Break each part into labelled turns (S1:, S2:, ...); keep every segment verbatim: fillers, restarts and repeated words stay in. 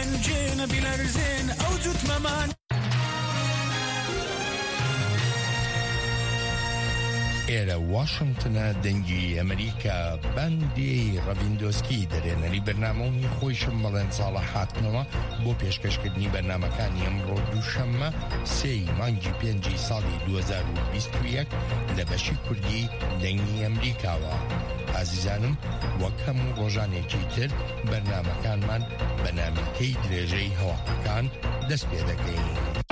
S1: جينا بلرزين أو جوت ممان
S2: ئێرە واشنگتنە دەنگی ئەمریکا باندی ڕەڤیندۆسکی دەرێنەری بەرنامەی خۆیشم بەڵێن ساڵە هاتنەوە بۆ پێشکەشکردنی بەرنامەکانی ئەمڕۆ دووشەممە سێی مانگی پێنجی ساڵی دوو هەزار و بیست و یەک لە بەشی کوردی دەنگی ئەمریکاوە. ئازیزانم وەک هەموو ڕۆژانێکی تر بەرنامەکانمان بە نامەکەی درێژەی هەواڵەکان دەست پێ دەکەین.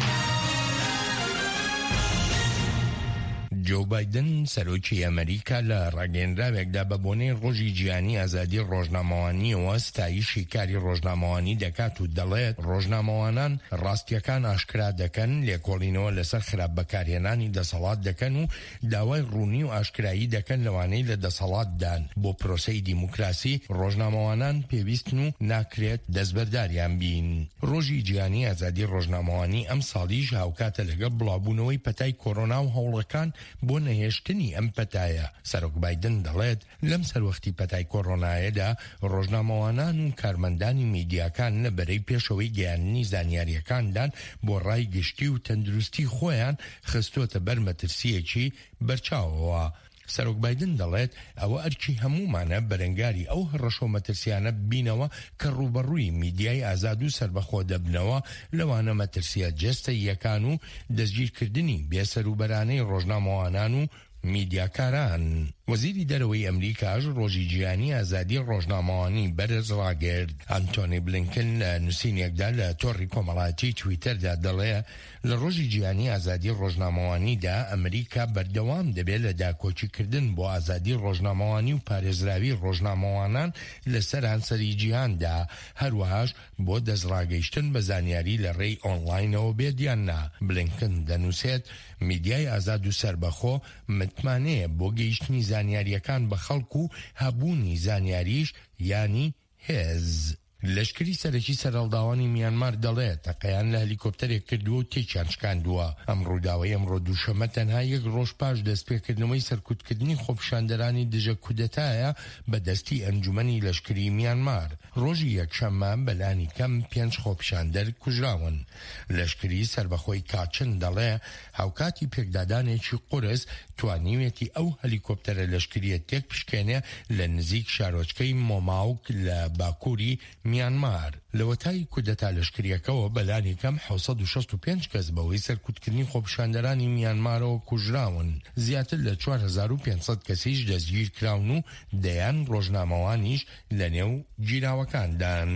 S2: جو بایدن سەرۆکی ئەمریکا لە ڕاگەیەنراوێکدا بە بۆنەی ڕۆژی جیهانی ئازادی ڕۆژنامەوانیەوە ستایشی کاری ڕۆژنامەوانی دەکات و دەڵێت ڕۆژنامەوانان ڕاستیەکان ئاشکرا دەکەن، لێکۆڵینەوە لەسەر خراپ بەکارهێنانی دەسەڵات دەکەن و داوای ڕوونی و ئاشکرایی دەکەن لەوانەی لە دەسەڵاتدان. بۆ پرۆسەی دیموکراسی ڕۆژنامەوانان پێویستن و ناکرێت دەستبەرداریان بین. ڕۆژی جیهانی ئازادی ڕۆژنامەوانی ئەم ساڵیش هاوکاتە لەگەڵ بڵاوبوونەوەی پەتای کۆرۆنا و هەوڵەکان بۆ نەهێشتنی ئەم پەتایە. سەرۆک بایدن دەڵێت لەم سەروەختی پەتای کۆڕۆنایەدا ڕۆژنامەوانان و کارمەندانی میدیاکان لەبەرەی پێشەوەی گەیاندنی زانیاریەکاندان بۆ ڕای گشتی و تەندروستی خۆیان خستۆتە بەر مەترسیەکی بەرچاوەوە. سەرۆک بایدن دەڵێت ئەوە ئەرکی هەمومانە بەرەنگاری ئەو هەڕەشۆ مەترسیانە بینەوە کە ڕوبەڕووی میدیای ئازاد و سربەخۆ دەبنەوە لەوانە مەترسیە جەستە یەکان و دەستگیرکردنی بێسەروبەرانەی ڕۆژنامەوانان و میدیاکاران. وەزیری دەرەوەی ئەمریکاش ڕۆژی جیهانی ئازادی ڕۆژنامەوانی بەرز ڕاگرت. ئانتۆنی بلینکن لە نووسینێکدا لە تۆڕی کۆمەڵایەتی تویتەردا دەڵێ لە ڕۆژی جیهانی ئازادی ڕۆژنامەوانیدا ئەمریکا بەردەوام دەبێت لە داکۆچیکردن بۆ ئازادی ڕۆژنامەوانی و پارێزراوی ڕۆژنامەوانان لە سەرانسەری جیهاندا، هەروەهاش بۆ دەستڕاگەیشتن بە زانیاری لە ڕێی ئۆنلاینەوە بێدیاننا. بلینکن دەنووسێت میدیای ئازاد و سربەخۆ متمانەیە بۆ گەیشتنی زانیاریەکان بە خەڵک و هەبوونی زانیاریش یانی هێز. لەشکری سەرەکی سەرهەڵداوانی میانمار دەڵێت تەقەیان لە هەلیکۆپتەرێک کردووە و تێکیان شکاندووە. ئەم ڕووداوەی ئەمڕۆ دووشەممە تەنها یەک ڕۆژ پاش دەستپێکردنەوەی سەرکوتکردنی خۆپیشاندەرانی دژە کودەتایە بە دەستی ئەنجومەنی لەشکری میانمار. ڕۆژی یەکشەممە بەلانی کەم پێنج خۆپیشاندەر کوژراون. لەشکری سەربەخۆی کاچن دەڵێ هاوکاتی پێکدادانێکی قورس توانیوێتی ئەو هەلیکۆپتەرە لەشکریە تێک پشکێنێ لە نزیک شارۆچکەی مۆماوک لە باکووری میانمار. لەوەتای کودەتا لەشکریەکەەوە بەلانی کەم حوت و شەست و پێنج کەس بەوەی سەرکوتکردنی خۆپیشاندەرانی میانمارەوە کوژراون. زیاتر لە چوار هەزار و پێنج سەد کەسیش دەستگیر کراون و دەیان ڕۆژنامەوانیش لە نێو گیراوەکاندان.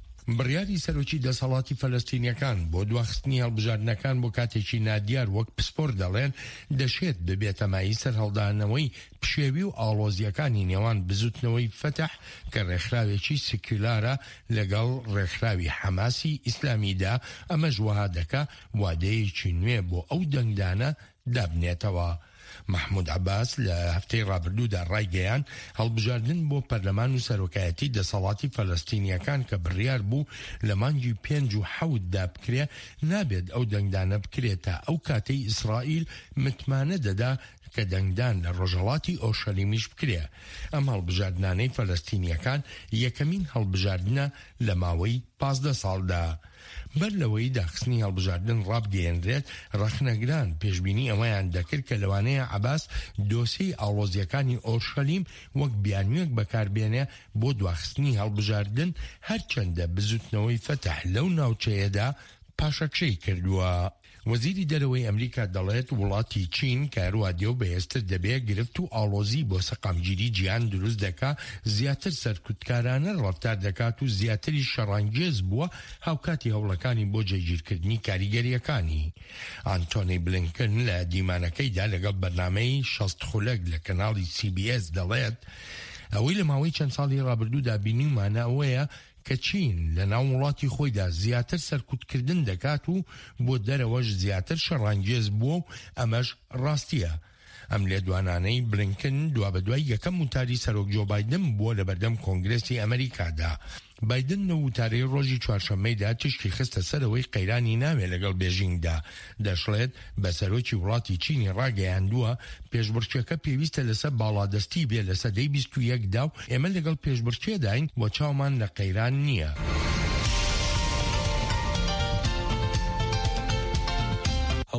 S2: بڕیاری سەرۆکی دەسەڵاتی فەلەستینیەکان بۆ دواخستنی هەڵبژاردنەکان بۆ کاتێکی نادیار وەک پسپۆر دەڵێن دەشێت ببێتە مای سەرهەڵدانەوەی پشێوی و ئاڵۆزیەکانی نێوان بزوتنەوەی فەتەح کە ڕێکخراوێکی سیکولارە لەگەڵ ڕێکخراوی حەماسی ئیسلامیدا. ئەمەش وەها دەکا وادەیەکی نوێ بۆ ئەو دەنگدانە دابنێتەوە. محمود عباس لە هەفتەی ڕابردوودا ڕایگەیان هەڵبژاردن بۆ پەرلەمان و سەرۆکایەتی دەسەڵاتی فەلەستینیەکان کە بڕیار بوو لە مانگی پێنج و حەوتدا بکرێ نابێت ئەو دەنگدانە بکرێتە ئەو کاتەی ئیسرائیل متمانە دەدا کە دەنگدان لە ڕۆژهەڵاتی ئۆشەلیمیش بکرێ. ئەم هەڵبژاردنانەی فەلەستینیەکان یەکەمین هەڵبژاردنە لە ماوەی پازدە ساڵدا. بەر لەوەی داخستنی هەڵبژاردن ڕابگەیەنرێت ڕەخنەگران پێشبینی ئەوەیان دەکرد کە لەوانەیە عەباس دۆسیەی ئاڵۆزیەکانی ئۆرشەلیم وەک بیانوێک بەکاربێنێ بۆ دواخستنی هەڵبژاردن، هەرچەندە بزوتنەوەی فەتەح لەو ناوچەیەدا پاشەکشەی کردووە. وەزیری دەرەوەی ئەمریکا دەڵێت وڵاتی چین کە هەروادێ و بەهێزتر دەبێت گرفت و ئاڵۆزی بۆ سەقامگیری جیهان دروست دەکا، زیاتر سەرکوتکارانە ڕەفتار دەکات و زیاتری شەڕانگێز بووە هاوکاتی هەوڵەکانی بۆ جێگیرکردنی کاریگەریەکانی. ئانتۆنی بلینکن لە دیمانەکەیدا لەگەڵ بەرنامەی شەست خولەک لە کەناڵی سی بی ئێس دەڵێت ئەوەی لە ماوەی چەند ساڵی ڕابردوودا بینیمانە ئەوەیە کە چین لە ناو وڵاتی خۆیدا زیاتر سەرکوتکردن دەکات و بۆ دەرەوەش زیاتر شەڕانگێز بووە و ئەمەش ڕاستیە. ئەم لێدوانانەی بلینکن دوا بە دوای یەکەم وتاری سەرۆک جۆ بایدن بووە لە بەردەم کۆنگرێسی ئەمریکادا. بایدن لە وتارەی ڕۆژی چوارشەممەیدا تشکی خستە سەرەوەی قەیرانی ناوێ لەگەڵ بێژینگدا. دەشڵێت بە سەرۆکی وڵاتی چینی ڕاگەیاندووە پێشبڕکێکە پێویستە لەسەر باڵادەستی بێ لە سەدەی بیست و یەکدا و ئێمە لەگەڵ پێشبڕکێداین بۆ چاومان لە قەیران نییە.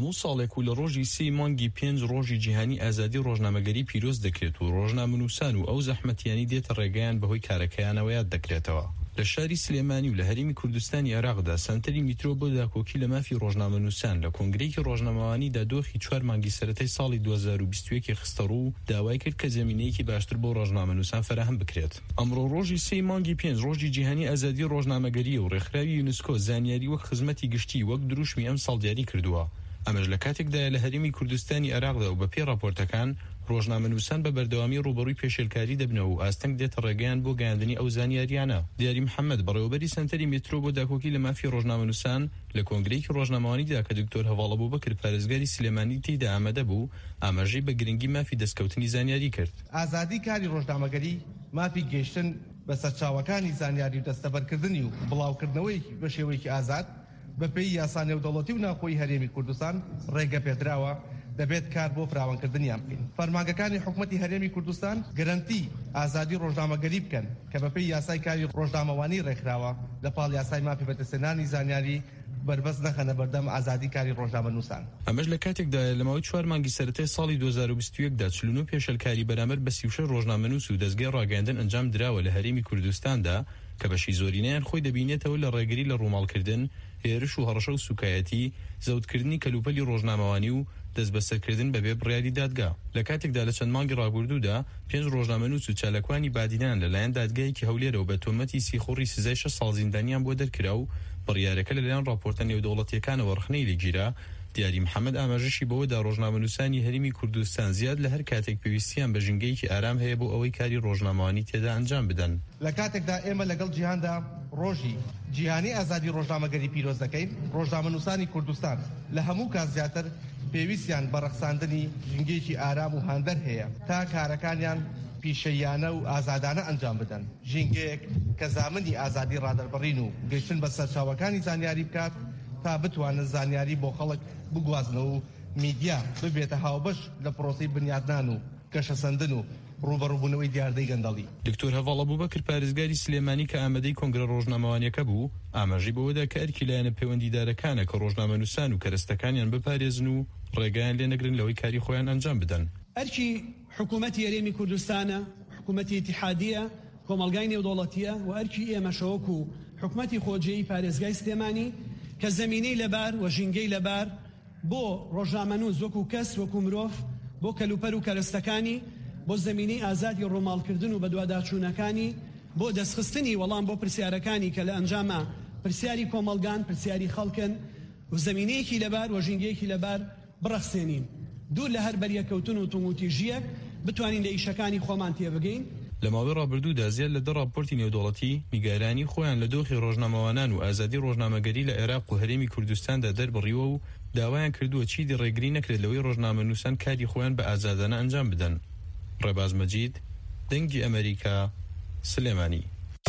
S3: هەموو ساڵێک و لە ڕۆژی سێ مانگی پێنج ڕۆژی جیهانی ئازادی ڕۆژنامەگەری پیرۆز دەکرێت و ڕۆژنامەنووسان و ئەو زەحمەتیانی دێتە ڕێگەیان بەهۆی کارەکەیانەوە یاد دەکرێتەوە. لە شاری سلێمانی و لە هەرێمی کوردستانی عێراقدا سەنتەری میترۆ بۆ داکۆکی لە مافی ڕۆژنامەنووسان لە کۆنگرەیەکی ڕۆژنامەوانیدا دۆخی چوار مانگی سەرەتای ساڵی دوو هەزار و بیست و یەک خستە ڕوو داوای کرد کە زمینەیەکی باشتر بۆ ڕۆژنامەنووسان فراهم بکرێت. ئەمڕۆ ڕۆژی سێ مانگی پێنج ڕۆژی جیهانی ئازادی ڕۆژنامەگەریە و ڕێکخراوی یونسکۆ زانیاری وەک خزمەتی گشتی وەک دروشمی ئەم ساڵ دیاری کردووە. ئەمەش لە کاتێکدا لە هەرێمی کوردستانی عێراقدا و بە پێی راپۆرتەکان ڕۆژنامەنووسان بە بەردەوامی ڕوبەڕووی پێشێلکاری دەبنەوە و ئاستەنگ دێتە ڕێگەیان بۆ گەیاندنی ئەو زانیاریانە. دیاری محەممەد بەڕێوەبەری سەنتەری میترۆ بۆ داکۆکی لە مافی ڕۆژنامەنووسان لە کۆنگرەیەکی ڕۆژنامەوانیدا کە دکتۆر هەواڵە بووبەکر پارێزگاری سلێمانی تێیدا ئامادە بوو ئاماژەی بە گرنگی مافی دەستکەوتنی زانیاری کرد.
S4: ئازادی کاری ڕۆژنامەگەری مافی گەیشتن بە سەرچاوەکانی زانیاری و دەستەبەرکردنی و بڵاوکردنەوەی بە شێوەیەکی ئازاد بە پێی یاسا نێودەوڵەتی و ناوخۆیی هەرێمی کوردستان ڕێگە پێدراوە دەبێت کار بۆ فراوانکردنیان بکەین. فەرمانگەکانی حکوومەتی هەرێمی کوردستان گەرانتی ئازادی ڕۆژنامەگەری بکەن کە بە پێی یاسای کاری ڕۆژنامەوانی ڕێکخراوە لە پاڵ یاسای مافی بەدەستهێنانی زانیاری بربەست نەخەنە بەردەم ئازادی کاری ڕۆژنامەنووسان.
S3: ئەمەش لە کاتێکدا لە ماوەی چوار مانگی سەرەتای ساڵی دوو هەزار و بیست و یەکدا چلون و پێشەلکاری بەرامبەر بە سی و شەش ڕۆژنامەنووس و دەستگای ڕاگەاندن ئەنجام دراوە لە هەرێمی کوردستاندا کە بەشی زۆرینەیان خۆی دەبینێتەوە لە ڕێگری لە ڕووماڵکردن، هێرش و هەڕەشە و سوکایەتی، زەوتکردنی کەلوپەلی ڕۆژنامەوانی و دەست بەسەرکردن بەبێ بڕیاری دادگا. لە کاتێکدا لە چەند مانگی ڕابردوودا پێنج ڕۆژنامەنووس و چالەکوانی بادینان لەلایەن دادگایەکی هەولێرەوە بە تۆمەتی سیخۆڕی سزای شەش ساڵ زیندانیان بۆ دەرکرا و بڕیارەکە لەلایەن راپۆرتە نێودەوڵەتیەکانەوە ڕخنەی لێگیرا. دیاری محەممەد ئاماژەشی بەوەدا ڕۆژنامەنووسانی هەرێمی کوردستان زیاد لە هەر کاتێک پێویستیان بە ژینگەیەکی ئارام هەیە بۆ ئەوەی کاری ڕۆژنامەوانی تێدا ئەنجام بدەن.
S4: لە کاتێکدا ئێمە لەگەڵ جیهاندا ڕۆژی جیهانی ئازادی ڕۆژنامەگەری پیرۆز دەکەین، ڕۆژنامەنووسانی کوردستان لە هەموو کات زیاتر پێویستیان بە ڕەخساندنی ژینگەیەکی ئارام و هاندەر هەیە تا کارەکانیان پیشەیانە و ئازادانە ئەنجام بدەن. ژینگەیەک کە زامنی ئازادی ڕادەربڕین و گەیشتن بە سەرچاوەکانی زانیاری بکات تا بتوانن زانیاری بۆ خەڵک بگوازنەوە و میدیا ببێتە هاوبەش لە پرۆسی بنیادنان و گەشەسەندن و ڕوبەڕووبوونەوەی دیاردەی گەندەڵی.
S3: دکتۆر هەواڵە بووبەکر پارێزگاری سلێمانی کە ئامادەی کۆنگرە ڕۆژنامەوانیەکە بوو ئاماژەی بەوەدا کە ئەرکی لایەنە پەیوەندیدارەکانە کە ڕۆژنامەنووسان و کەرەستەکانیان بپارێزن و ڕێگەیان لێ نەگرن لەوەی کاری خۆیان ئەنجام بدەن.
S1: ئەرکی حکوومەتی هەرێمی کوردستانە، حکوومەتی ئیتیحادیە، کۆمەلگای نێودەوڵەتیە و ئەرکی ئێمە شەوەک و حکوومەتی خۆجێی پارێزگای سلێمانی کە زمینەی لەبار و ژینگەی لەبار بۆ ڕۆژنامەنووس وەکو کەس وەکو مرۆڤ بۆ کەلوپەر و کەرەستەکانی بۆ زمینەی ئازادی ڕۆماڵکردن و بەدواداچوونەکانی بۆ دەستخستنی وەڵام بۆ پرسیارەکانی کە لە ئەنجامە پرسیاری کۆمەلگان پرسیاری خەڵکن و زمینەیەکی لەبار و ژینگەیەکی لەبار بڕەخسێنین دوور لە هەر بەریەکەوتن و توموتیژیەک بتوانین لە ئیشەکانی خۆمان تێبگەین.
S3: لە ماوەی ڕابردوودا زیاد لە دە راپۆرتی نێودەوڵەتی میگارانی خۆیان لە دۆخی ڕۆژنامەوانان و ئازادی ڕۆژنامەگەری لە عێراق و هەرێمی کوردستاندا دەربڕیوە و داوایان کردووە چیدی ڕێگری نەکرێت لەوەی ڕۆژنامەنووسان کاری خۆیان بە ئازادانە ئەنجام بدەن. ڕێباز مەجید، دەنگی ئەمریکا، سلێمانی.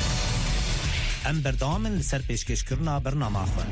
S5: ئەم بەردەوامن لەسەر پێشکەشکردنا بەرنامەخۆن.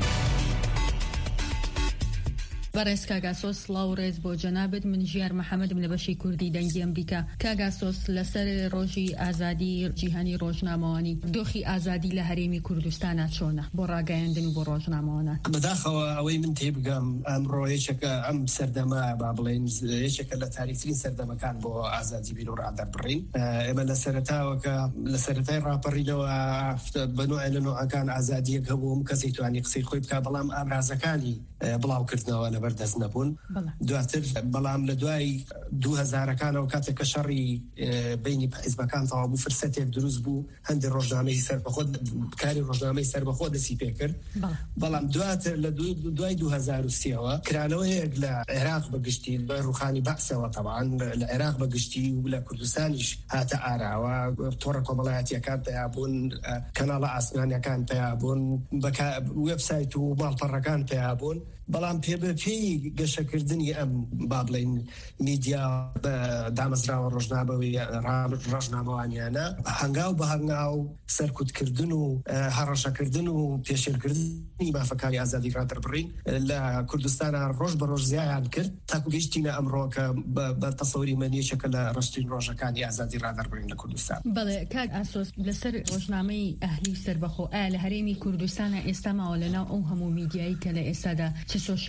S6: بەڕێز کاگاسۆس سڵاو ڕێز بۆ جەنابەت. من ژیار محەممەدم لە بەشی کوردی دەنگی ئەمریکا. کاگاسۆس لەسەر ڕۆژی ئازادی جیهانی ڕۆژنامەوانی دۆخی ئازادی لە هەرێمی کوردستانە چۆنە بۆ ڕاگەیاندن و بۆ ڕۆژنامەوانە؟
S7: بەداخەوە ئەوەی من تێبگەم ئەمڕۆ یەکێکە ئەم سەردەمە با بڵێن یەکێکە لە تاریکترین سەردەمەکان بۆ ئازادی بیر و ڕادەربڕین. ئێمە لە سەرەتاوەکە لە سەرەتای ڕاپەڕینەوە بەنوع لە نوعەکان ئازادیەک هەبوو کەسی توانی قسەی خۆی بکە بەڵام ئامرازەکانی بڵاوکردنەوە بەردەست نەبوون. دواتر بەڵام لە دوای دوو هەزارەکانەوە کاتێک کە شەڕی بینی حیزبەکان تەواو بوو فرسەتێک دروست بوو هەندێک ڕۆژنامەی سەربەخۆ کاری ڕۆژنامەی سەربەخۆ دەستی پێ کرد. بەڵام دواتر لە دوای دوو هەزار و سێەوە کرانەوەیەک لە عێراق بەگشتی بە ڕوخانی بەعسەوە تەواان لە عێراق بەگشتی و لە کوردستانیش هاتە ئاراوە تۆڕە کۆمەڵایەتیەکان پیا بوون، کەناڵە ئاسمانیەکان پیا بوون، وێبسایت و ماڵپەڕەکان پیا بوون. بەڵام پێ بەپێی گەشەکردنی ئەم با بڵێن میدیا دامەزراوە ڕۆژنامەوەی ڕۆژنامەوانیانە هەنگاو بە هەنگاو سەرکوتکردن و هەڕەشەکردن و پێشێلکردنی بافەکانی ئازادی ڕادەربڕین لە کوردستانە ڕۆژ بە ڕۆژ زیایان کرد تاکو گەیشتینە ئەمڕۆ کە بە تەسەوری من یەکێکە لە ڕشتین ڕۆژەکانی ئازادی ڕادەربڕین لە کوردستان.
S6: بەڵێ کاک ئاسۆس لەسەر ڕۆژنامەی ئەهلی سەربەخۆ ئایا لە هەرێمی کوردستانە ئێستا ماوە لەناو ئەو هەموو میدیایی کە لە ئێستادا چ سۆشیال میدیا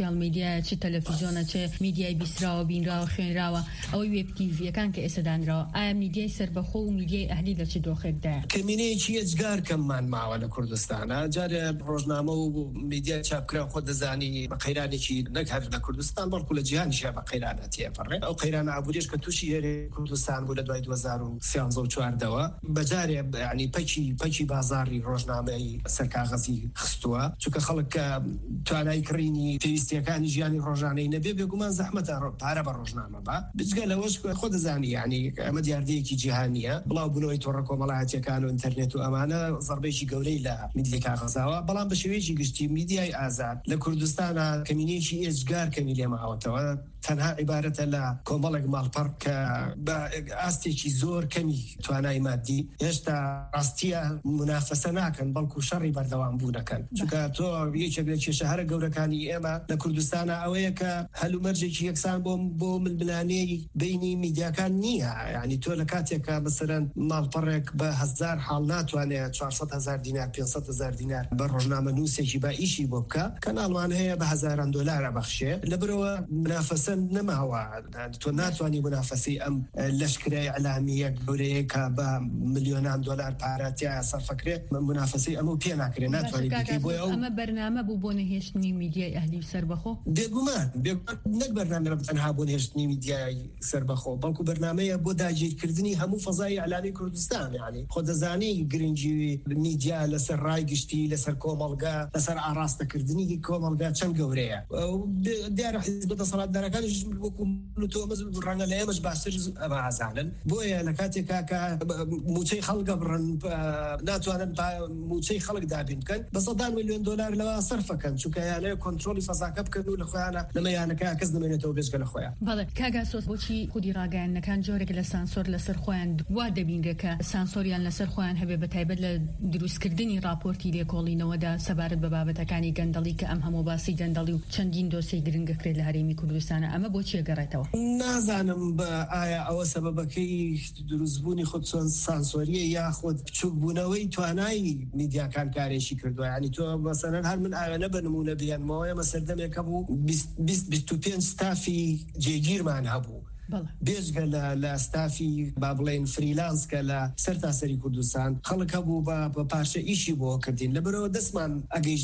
S6: میدیایە چ تەلەڤیزیۆنە چ میدیای بیسراوە بینراوە خوێنراوە ئەوەی وێب تیڤیەکان کە ئێستا دانراوە ئایا میدیای سربەخۆ و میدیای ئەهلی لە چ دۆخێکدایە؟
S7: کەمینەیەکی ئەجگار کەممان ماوە لە کوردستانە جارێ ڕۆژنامە و میدیای چاپکرا خۆ دەزانی بە قەیرانێکی نەک هەر لە کوردستان بەڵکو لە جیهانیشە بە قەیرانە تێپەڕێ ئەو قەیرانە ئابووریش کە تووشی هێرێ کوردستان بوو لە دوای دوو هەزار و سیانزە و چواردەوە بەجارێ ینی پەکی پەکی بازاڕی ڕۆژنامەی سەرکاغەزی خستووە چونکە خەڵک کە توانای کڕینی پێویستیەکانی ژیانی ڕۆژانەی نەبێ بێگومان زەحمەتە پارە بە ڕۆژنامە بە بجگە لەوەش خۆ دەزانی ینی ئەمە دیاردەیەکی جیهانیە بڵاو بوونەوەی تۆڕە کۆمەڵایەتیەکان و ئینتەرنێت و ئەمانە زەربەیەکی گەورەی لە میدیای کاغەزاوە بەڵام بە شێوەیەکی گشتی میدیای ئازاد لە کوردستانە کەمینەیەکی ئێجگار کەمی لێ ماوەتەوە تەنها عیبارەتە لە کۆمەڵێک ماڵپەڕ کە بە ئاستێکی زۆر کەمی توانای مادی هێشتا ڕاستیە منافەسە ناکەن بەڵکو شەڕی بەردەوام بوونەکەن چونکە تۆ یەکێک لە کێشە هەرە گەورەکانی ئێمە لە کوردستانە ئەوەیە کە هەلومەرجێکی یەکسان بۆ بۆ ململانەی بینی میدیاکان نییە ینی تۆ لە کاتێکە بەسەرەن ماڵپەڕێک بە هەزار حاڵ ناتوانێت چوارسەد هەزار دینار پێنجسەد هەزار دینار بە ڕۆژنامە نووسێکی با ئیشی بۆ بکە کەناڵوان هەیە بە هەزاران دۆلارە بەخشێ لەبەرەوە منافەسە نەماوە تۆ ناتوانانی منافەسی ئەم لەشکرای ئەلامیە گەورەیە کە بە ملیۆنان دۆلار پاراتیا سەرفەکرێ منافەسی ئەمە پێ ناکرێ ناتوانانی بکەی بۆ
S6: ئەمە بەرنامە بوو بۆ نەهێشتنی میدیای ئەهلی سەربەخۆ
S7: بێگومان نەک بەرنامە تەنها بۆ نهێشتنی میدیای سەربەخۆ بەڵکو بەرنامەیە بۆ داگیرکردنی هەموو فەزای ئەلامی کوردستان یعنی خۆ دەزانی گرنگی میدیا لەسەر ڕای گشتی لەسەر کۆمەڵگا لەسەر ئاراستەکردنی کۆمەڵگا چەند گەورەیە دیارە حیزب دەسەڵاتدارەکانیش وەکو تۆمەز ڕەنگە لە ئێمەش باشتر ئەمە ئازانن بۆیە لە کاتێکا کە موچەی خەڵگە بڕن ناتوانن موچەی خەڵک دابین بکەن بە سەدان میلیۆن دۆلار لەوە سەرفەکەن چونکە یانەیە کۆنتڕۆلی فەزاکە بکەن و لە خۆیانە لەمەیانەکە کەس نامێنێتەوە بێژگە لە خۆیان.
S6: بەڵێ کاگا سۆس بۆچی خودی ڕاگەیاندنەکان جۆرێک لە سانسۆر لەسەر خۆیان وا دەبینرێت کە سانسۆریان لەسەر خۆیان هەبێ بە تایبەت لە دروستکردنی راپۆرتی لێکۆڵینەوەدا سەبارەت بە بابەتەکانی گەندەڵی کە ئەم هەموو باسی گەندەڵی و چەندین دۆسەی گرنگەکرێت لە هەرێمی کوردستانە ئەمە بۆچی گەڕێتەوە؟
S7: نازانم بە ئایا ئەوە سەبەبەکەی دروستبوونی خود سانسۆریە یاخود بچووکبوونەوەی توانایی میدیاکان کارێکی کردووە ینی تۆ مەسەلەن هەر من ئاوێنە بە نمونە بێنمەوە ئێمە سەردەمێکە بوو بیست و پێنج ستافی جێگیرمان هەبوو بێژگە لە ستافی با بڵێن فریلانس کە لە سەر تاسەری کوردستان خەڵک هەبوو بە پارچە ئیشی بۆ کردین لەبەرەوە دەستمان ئەگەیشت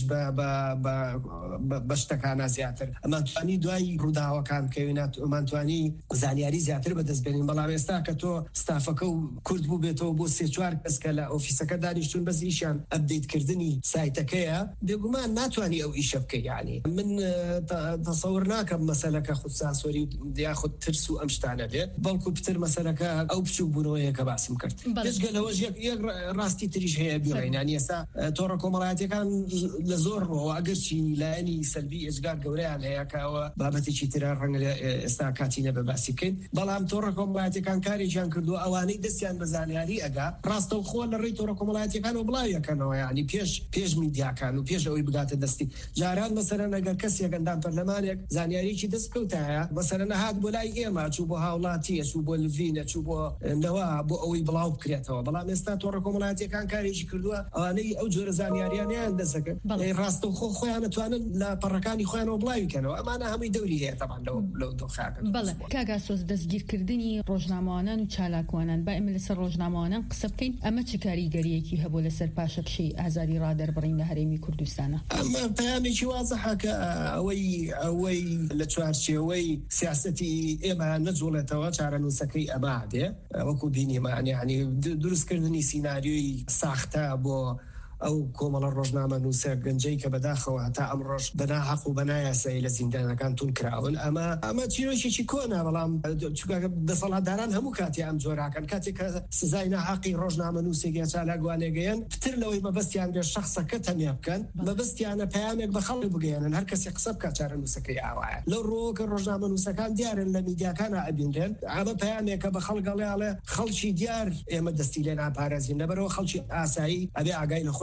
S7: بە شتەکانە زیاتر ئەمان توانی دوای ڕووداوەکان بکەوێنات ئەمانتوانی زانیاری زیاتر بەدەستبێنین بەڵام ئێستا کە تۆ ستافەکە و کورد بوو بێتەوە بۆ سێ چوار کەس کە لە ئۆفیسەکە دانیشتون بەس ئیشیان ئەپدەیتکردنی سایتەکەیە بێگومان ناتوانی ئەو ئیشە بکەی یعنی من تەسەور ناکەم مەسەلەکە خود سانسۆری یاخود ترس و ئەم شتانە بێت بەڵکو پتر مەسەلەکە ئەو بچوو بوونەوەیە کە باسم کرد پێشگە لەوەش یەک ڕاستی تریش هەیە بیڕێنانی ئێستا تۆڕە کۆمەڵایەتیەکان لە زۆر ڕۆوە ئەگەرچی لایەنی سەلبی ئێجگار گەورەیان هەیە کەەوە بابەتێکی ترە ڕەنگە ئێستا کاتی نەبە باسی بکەین بەڵام تۆڕە کۆمەڵایەتیەکان کارێکیان کردووە ئەوانەی دەستیان بە زانیاری ئەگا ڕاستەوخۆ لە ڕێی تۆڕە کۆمەڵایەتیەکان و بڵاویەکەنەوە یعنی پێش پێش میدیاکان و پێش ئەوەی بگاتە دەستی جاران مەسەلەن ئەگەر کەسێک ئەندام پەرلەمانێک زانیاریی دەستکەوتایە مەسەلەن هات بۆ لای ئێمە چوو بۆ هاوڵاتی چوو بۆ لڤینە چوو بۆ نەوە بۆ ئەوەی بڵاو بکرێتەوە بەڵام ئێستا تۆڕە کۆمەڵایەتیەکان کارێکی کردووە ئەوانەی ئەو جۆرە زانیاریانیان دەسەکەن ڕاستەوخۆ خۆیان نەتوانن لە پەڕەکانی خۆیانەوە بڵاویکەنەوە ئەمانە هەمووی دەوری هەیە تەمان لەو دۆخاکە.
S6: بەڵێ کاگا سۆس دەستگیرکردنی ڕۆژنامەوانان و چالاکوانان با ئێمە لەسەر ڕۆژنامەوانان قسە بکەین ئەمە چ کاریگەریەکی هەبوو لەسەر پاشەکشەی ئازادی ڕادەربڕین لە هەرێمی کوردستانە؟
S7: ئەمە پەیامێکی وازەحە کە ئەوەی ئەوەی لە چوارچێوەی سیاسەتی ئێمە نەجوڵێتەوە چارەنووسەکەی ئەمادێ وەکو بینیمان یعنی دروستکردنی سیناریۆی ساختە بۆ ئەو کۆمەڵە ڕۆژنامە نووسە گەنجەی کە بەداخەوە هەتا ئەم ڕۆژ بەنا حەق و بەنایاسایی لە زیندانەکان تون کراون ئەمە ئەمە چیرۆشێکی کۆنا بەڵام چونکە دەسەڵاتداران هەموو کاتی ئەم جۆراکەن کاتێک کە سزای ناحەقی ڕۆژنامە نووسێکی چالاکوانێگەیان پتر لەوەی مەبەستیان بێ شەخسەکە تەنیا بکەن مەبەستیانە پەیامێک بە خەڵک بگەێنن هەر کەسێک قسە بکات چارە نووسەکەی ئاوایە لەو ڕۆکە ڕۆژنامە نووسەکان دیارن لە میدیاکانە ئەبینرێن ئەمە پەیامێکە بە خەڵک ئەڵێ خەڵکی دیار ئێمە دەستی لێ ناپارێزین لەبەرەوە خەڵکی ئاسایی ئەبێ ئاگای لە خۆی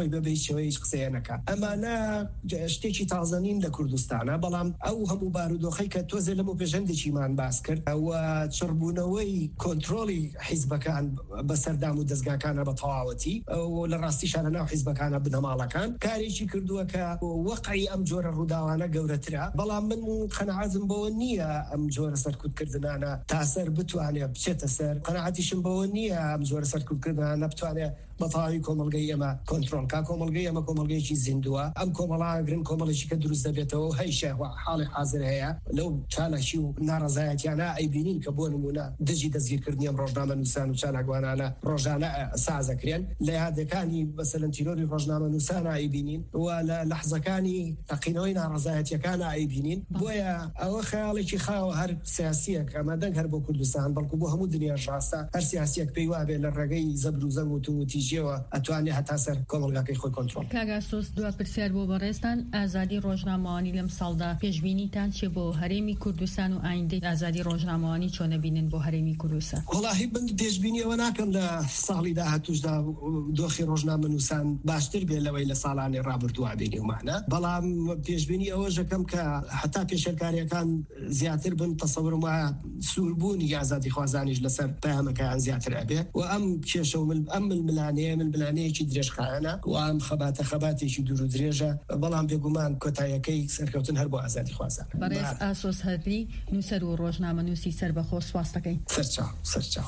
S7: خۆی بەبێ هیچ قسەیە نەکات. ئەمانە شتێکی تازەنین لە کوردستانە، بەڵام ئەو هەموو بارودۆخەی کە تۆزێ لەمە پێشەندێکیمان باس کرد ئەوە چڕبوونەوەی کۆنتترۆلی حیزبەکان بەسەردام و دەستگاکانە بە تەواوەتی و لە ڕاستیشانە ناو حیزبەکانە بنەماڵەکان کارێکی کردووە کە وەقعی ئەم جۆرە ڕووداوانە گەورەترە. بەڵام من قەنەعەتم بەوە نییە ئەم جۆرە سەرکوتکردنانە تاسەر بتوانێت بچێتە سەر. قەنەعەتیشم بەوە نییە ئەم جۆرە سەرکوتکردنانە بتوانێت بەتەواوی کۆمەڵگەی ئێمە کۆنتترۆل کا. کۆمەڵگەی ئەمە کۆمەڵگەیەکی زیندووە. ئەم کۆمەڵاگرن کۆمەڵێکی کە دروست دەبێتەوە و هەیشە حاڵی حاضر هەیە لەو چالەکی و ناڕەزایەتیانە ئەیبینین کە بۆ نمونە دژی دەستگیرکردنی ئەم ڕۆژنامە نووسان و چالاکوانانە ڕۆژانە سازەکرێن. لە یادەکانی بەسەرەن تیرۆری ڕۆژنامە نووسانە ئەیبینین و لە لەحزەکانی تەقینەوەی ناڕەزایەتیەکانە ئەیبینین. بۆیە ئەوە خەیاڵێکی خاوە هەر سیاسیەک ئەمە دەنگ هەر بۆ کوردستان بەڵکو بۆ هەموو دنیاش ڕاستە هەر سیاسیەک پێی وابێ لە ڕێگەی زەبر و زەنگ و تووتیژیەوە ئەتوانێت هەتا سەر کۆمەڵگاکەی خۆی کۆنتترۆل.
S6: کاگاسۆس دوا پرسیار بۆ بەڕێستان ئازادی ڕۆژنامەوانی لەم ساڵدا پێشبینیتان چێ بۆ هەرێمی کوردستان و ئایندەی ئازادی ڕۆژنامەوانی چۆنە بینن بۆ هەرێمی کوردستان؟
S7: وەڵاهی من پێشبینیەوە ناکەم لە ساڵی داهاتووشدا دۆخی ڕۆژنامە نووسان باشتر بێت لەوەی لە ساڵانی ڕابردووە بینیومانە. بەڵام پێشبینی ئەوە ژەکەم کە حتا پێشەرکاریەکان زیاتر بن تەسەورم وایە سووربوونی ئازادی خوازانیش لەسەر پەیامەکەیان زیاتر ئەبێ و ئەم کێشە و ئەم ململانەیە من ملانەیەکی درێژخایەنە و ئەم خەباتە خەباتێکی دوور و درێژە. بەڵام بێگومان کۆتاییەکەی سەرکەوتن هەر بۆ ئازادی خوازان.
S6: بەڕێز ئاسۆس هەردی نووسەر و ڕۆژنامە نووسی سەربەخۆ سواستەکەی
S7: سەرچاو سەرچاو.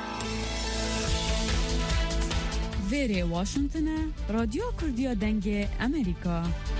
S8: Vêrê Washington'a Radyo Kurdiya Dengê Amerîka.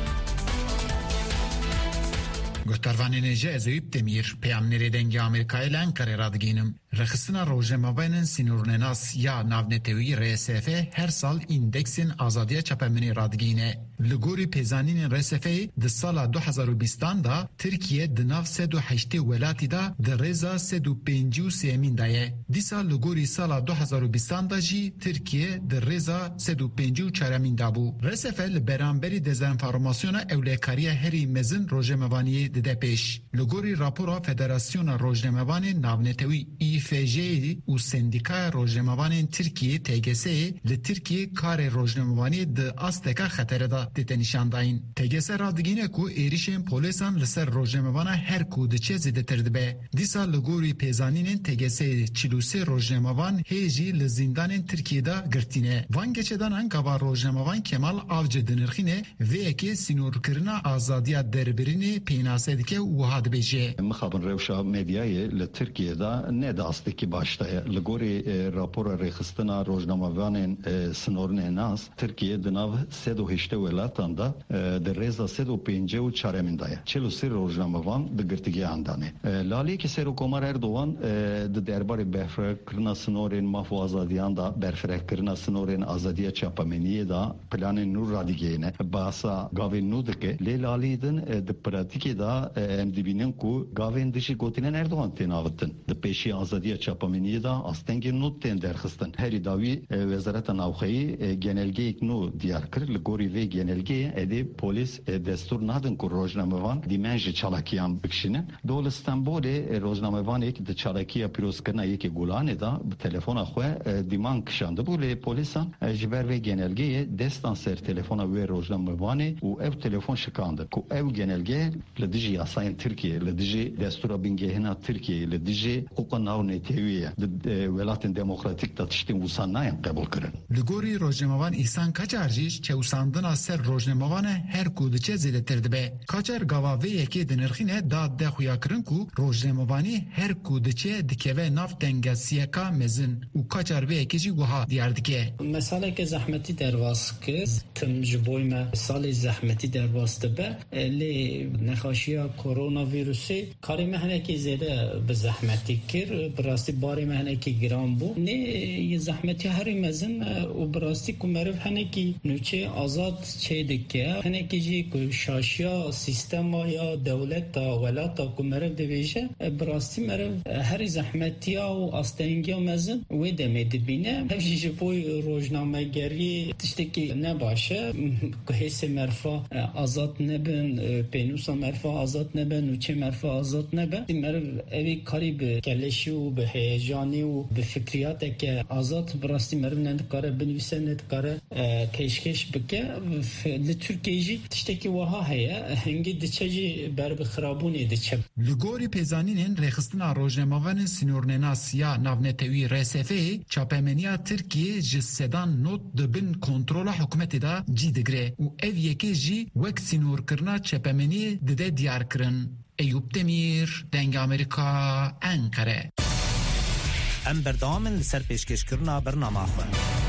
S9: Guhtarvanên ji ez Eyüp Demîr peyamnêrê dengê Amerîkayê li Enqerê radîgînim. Rexistina rojnamaveyên sînornenas ya navnetewî R S F her sal îndeksên azadiya çapemenê radîgîne. Li gorî pêzanînên R S F'yê di sala du hezar û bîstan da Tirkiye di nav sed û heştê welatî da di rêza sed û pêncî û sêmîn da ye. Dîsa li gorî sala du hezar û bîstan da jî Tirkiye di rêza sed û pêncî û çaremîn da bû. R S F li beramberî dezenformasyona ewlekariya herî mezin rojnamevaniyê dide pêş. Li gorî rapora Federasyona Rojnamevanên Navnetewî İ F J'yê û Sendîkaya Rojnamevanên Tirkiyeyê T G S'yê li Tirkiye karê rojnamevaniyê di asteka xetere da dite nîşandayîn. T G S radîgîne ku êrişên polîsan li ser rojnamevana her ku diçe zêdetir dibe. Dîsa li gorî pêzanînên T G S'yê çil û sê rojnamevan hê jî li zindanên Tirkiye da girtîne. Van geçedan enkava rojnamevan Kemal Avcı dinirxîne vêyekê sînorkirina azadiya derbirînê pênase dike û wiha dibêje.
S10: Mixabin rewşa medyayê li Tirkiye'da ne de astekî baştaya. Li gorî rapora rêxistina rojnamevanên sînornê nas Tirkiye di nav sed û heştê welatan da di rêza sed û pêncî û çaremîn da ye. Çil û sê rojnamevan di girtigiyan danê. Laliyekî Serokkomar Erdogan di derbarê berfirehkirina sînorên maf û azadiyan da berfirehkirina sînorên azadiya çapameniyê da planên nû radîgehîne. Basa gavên nû dike. Lê lalî din di pratikê da em dibînin ku gavên dijî gotînên Erdogan tên avitin. Di pêşî azadiya çapameniyê da astengên nû tên derxistin. Herî dawî Wezareta Navxeyî genelgeyek nû diyar kir. Li gorî vê genelgeyê edê polîs destur nadin ku rojnamevan dîmen ji çalakiyan bikişînin. Do li Stenbolê rojnamevanek di çalakiya pîrozkirina yekê Gulanê da bi telefona xwe dîman kişandibû lê polîsan ji ber vê genelgeyê destan ser telefona wê rojnamevanê û ev telefon şikandin. Ku ev genelge li dijî yasayên Tirkiye, li dijî destura bingehîna Tirkiye, li dijî huquqa navnetewî di welatên demokratîk da tiştên wisa nayên qebûl kirin.
S9: Li gorî rojnamevan İhsan Kaçar jî çewsandina ser rojnamevana her ku diçe zêdetir dibe. Kaçar gava vê yekê dinirxîne da de xuya kirin ku rojnamevanî her ku diçe dikeve nav dengesiyeka mezin û Kaçar vê yekê jî wiha diyar dike.
S11: Meseleke zehmetî derbas kir tim ji boî me salê zehmetî derbas dibe lê nexaşiya koronavirûsê karê me hinekî zêde bi zehmetî kir bi rastî barê me hinekî giran bû nê zehmetiya herî mezin û bi rastî ku meriv hinekî nûçe azad çê dike hinekî jî ku şaşiya sîstema ya dewleta welata ku meriv dibêje bi rastî meriv herî zehmetiya û astengiya mezin wê demê dibîne ev jî ji bo rojnamegeriyê tiştekî ne baş e ku hêsê merfa azad nebin pênûsa merfa azat nebe nûçe merfe azat nebe meriv evî karî bi keleşî û bi heyecanî û bi fikriyateke azat bi rastî meriv nedikare binivîse nedikare pêşkeş bike li Tirkiyeyê jî tiştekî wiha heye hingî diçe jî ber bi xirabûnê diçe.
S9: Li gorî pêzanînên rêxistina rojnamavanên sînornenas ya navnetewî R S F çapemeniya Tirkiye ji sedan not dibin kontrola hikûmetê da cî digire û ev yekê jî wek sînorkirina çepemeniyê dide diyar kirin. Eyüp Demir, Deng Amerika, Ankara.
S5: Em berdewamên li ser pêşkêşkirina bernama xwe.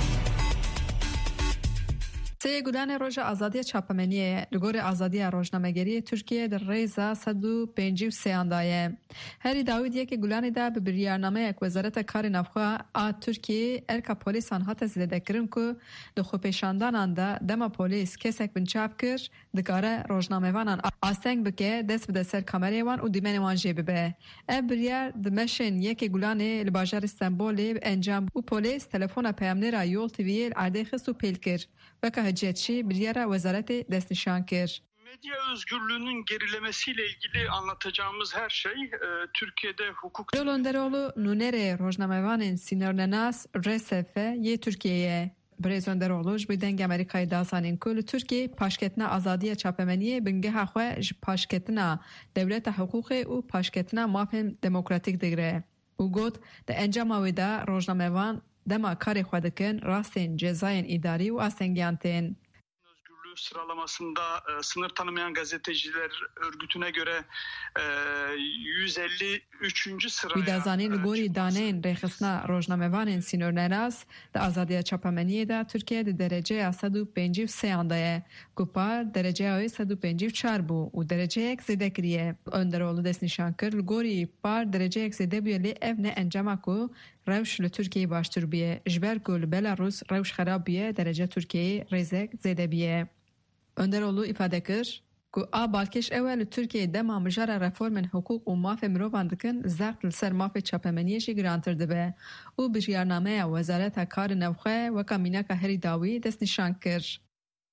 S12: Sê gulanê Roja Azadiya Çapemeniyê li gorî azadiya rojnamegeriyê Tirkiye di rêza sed û pêncî û sêyan da ye. Herî dawîdiyekê gulanê de bi biryarnameyek Wezareta Karê Navxwe a Tirkiyeyê erka polîsan hate zêdekirin ku di xwepêşandanan de dema polîs kesek binçav kir dikare rojnamevanan asteng bike dest bide ser kamerê wan û dîmenê wan jê bibe. Ev biryar di meşên yekê gulanê li bajarê Stenbolê encam û polîs telefona peyamnêra Yol T V'yê li erdê xist û pêl kir. Veka hiciyetçi biryara Wezaretê destnîşan kir.
S13: Medya özgürlüğünün gerilemesiyle ilgili anlatacağımız her şey e, Türkiye'de hukuk...
S12: Önderoğlu Nunerê rojnamevanên sînornenas R S F yê Tirkiyeyê. Birêz Önderoğlu ji bi Deng Amerikayê da zanîn ku li Tirkiye paşketina azadiya çapemeniyê bingeha xwe ji paşketina dewleta hiqûqê û paşketina mafên demokratîk digire. û got di encama wê de rojnamevan dema karê xwe dikin rastên cezayên îdarî û astengiyan tên.
S13: Özgürlüğü sıralamasında e, sınır tanımayan gazeteciler örgütüne göre e, yüz elli üçüncü sıraya...
S12: Wî da zanîn li gorî daneyên rêxistina rojnamevanên sînornenas di azadiya çapemeniyê de Tirkiye di dereceya sed û pêncî û sêyan da ye. Ku par dereceya wê sed û pêncî û çar bû û dereceyek zêde kiriye. Önderoğlu destnîşan kir li gorî par dereceyek zêde bûye lê ev ne encama ku rewş li Tirkiyeyê baştir bûye. Ji ber ku li Belarus rewş xerab bûye derece Tirkiyeyê rêzek zêde bûye. Önderoğlu ifade kir ku a balkêş ew e li Tirkiyeyê dema mijara reformên hukuk û mafê mirovan dikin zert li ser mafê çapemeniyê jî girantir dibe û biryarnameya Wezareta Karê Navxwe weka mînaka herî dawî destnîşan kir.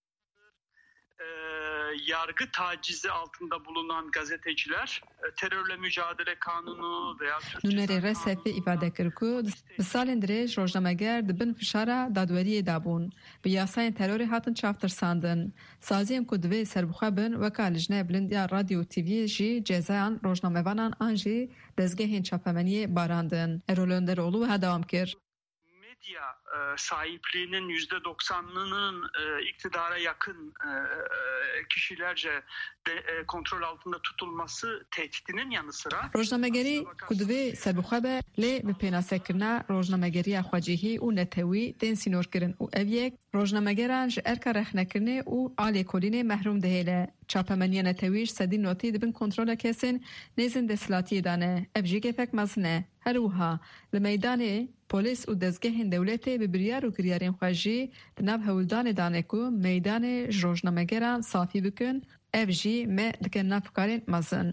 S13: Yargı tacizi altında bulunan gazeteciler terörle mücadele kanunu veya
S12: Nunerê R S F ifade kir ku bi salên dirêj rojnameger dibin fişara dadweriyê dabûn. Bi yasayên terorê hatin çavtirsandin. Saziyên ku divê serbixwe bin weka lijnê bilindiya radyo T V'yê jî cezayan rojnamevanan an jî dezgehên çapemeniyê barandin. Erol Önderoğlu ha dewam kir.
S13: Medya e, sahipliğinin yüzde doksanının e, iktidara yakın e, kişilerce de, e, kontrol altında tutulması tehditinin yanı sıra
S12: rojnamegerî ku divê serbixwe be lê bi pênasekirina rojnamegeriya xwecihî û netewî tên sînorkirin û ev yek rojnamegeran ji erka rexnekirinê û alêkolînê mehrum dihêle. Çapemeniya netewî ji sedî notî dibin kontrola kesên nêzên desthilatiyê de ne. Ev jî gefek mez ne. Her wiha li meydanê polîs û dezgehên dewletê bi biryar û kiryarên xwe jî di nav hewildanê dane ku meydanê ji rojnamegeran safî bikin, ev jî me dikin nav fikarên mezin.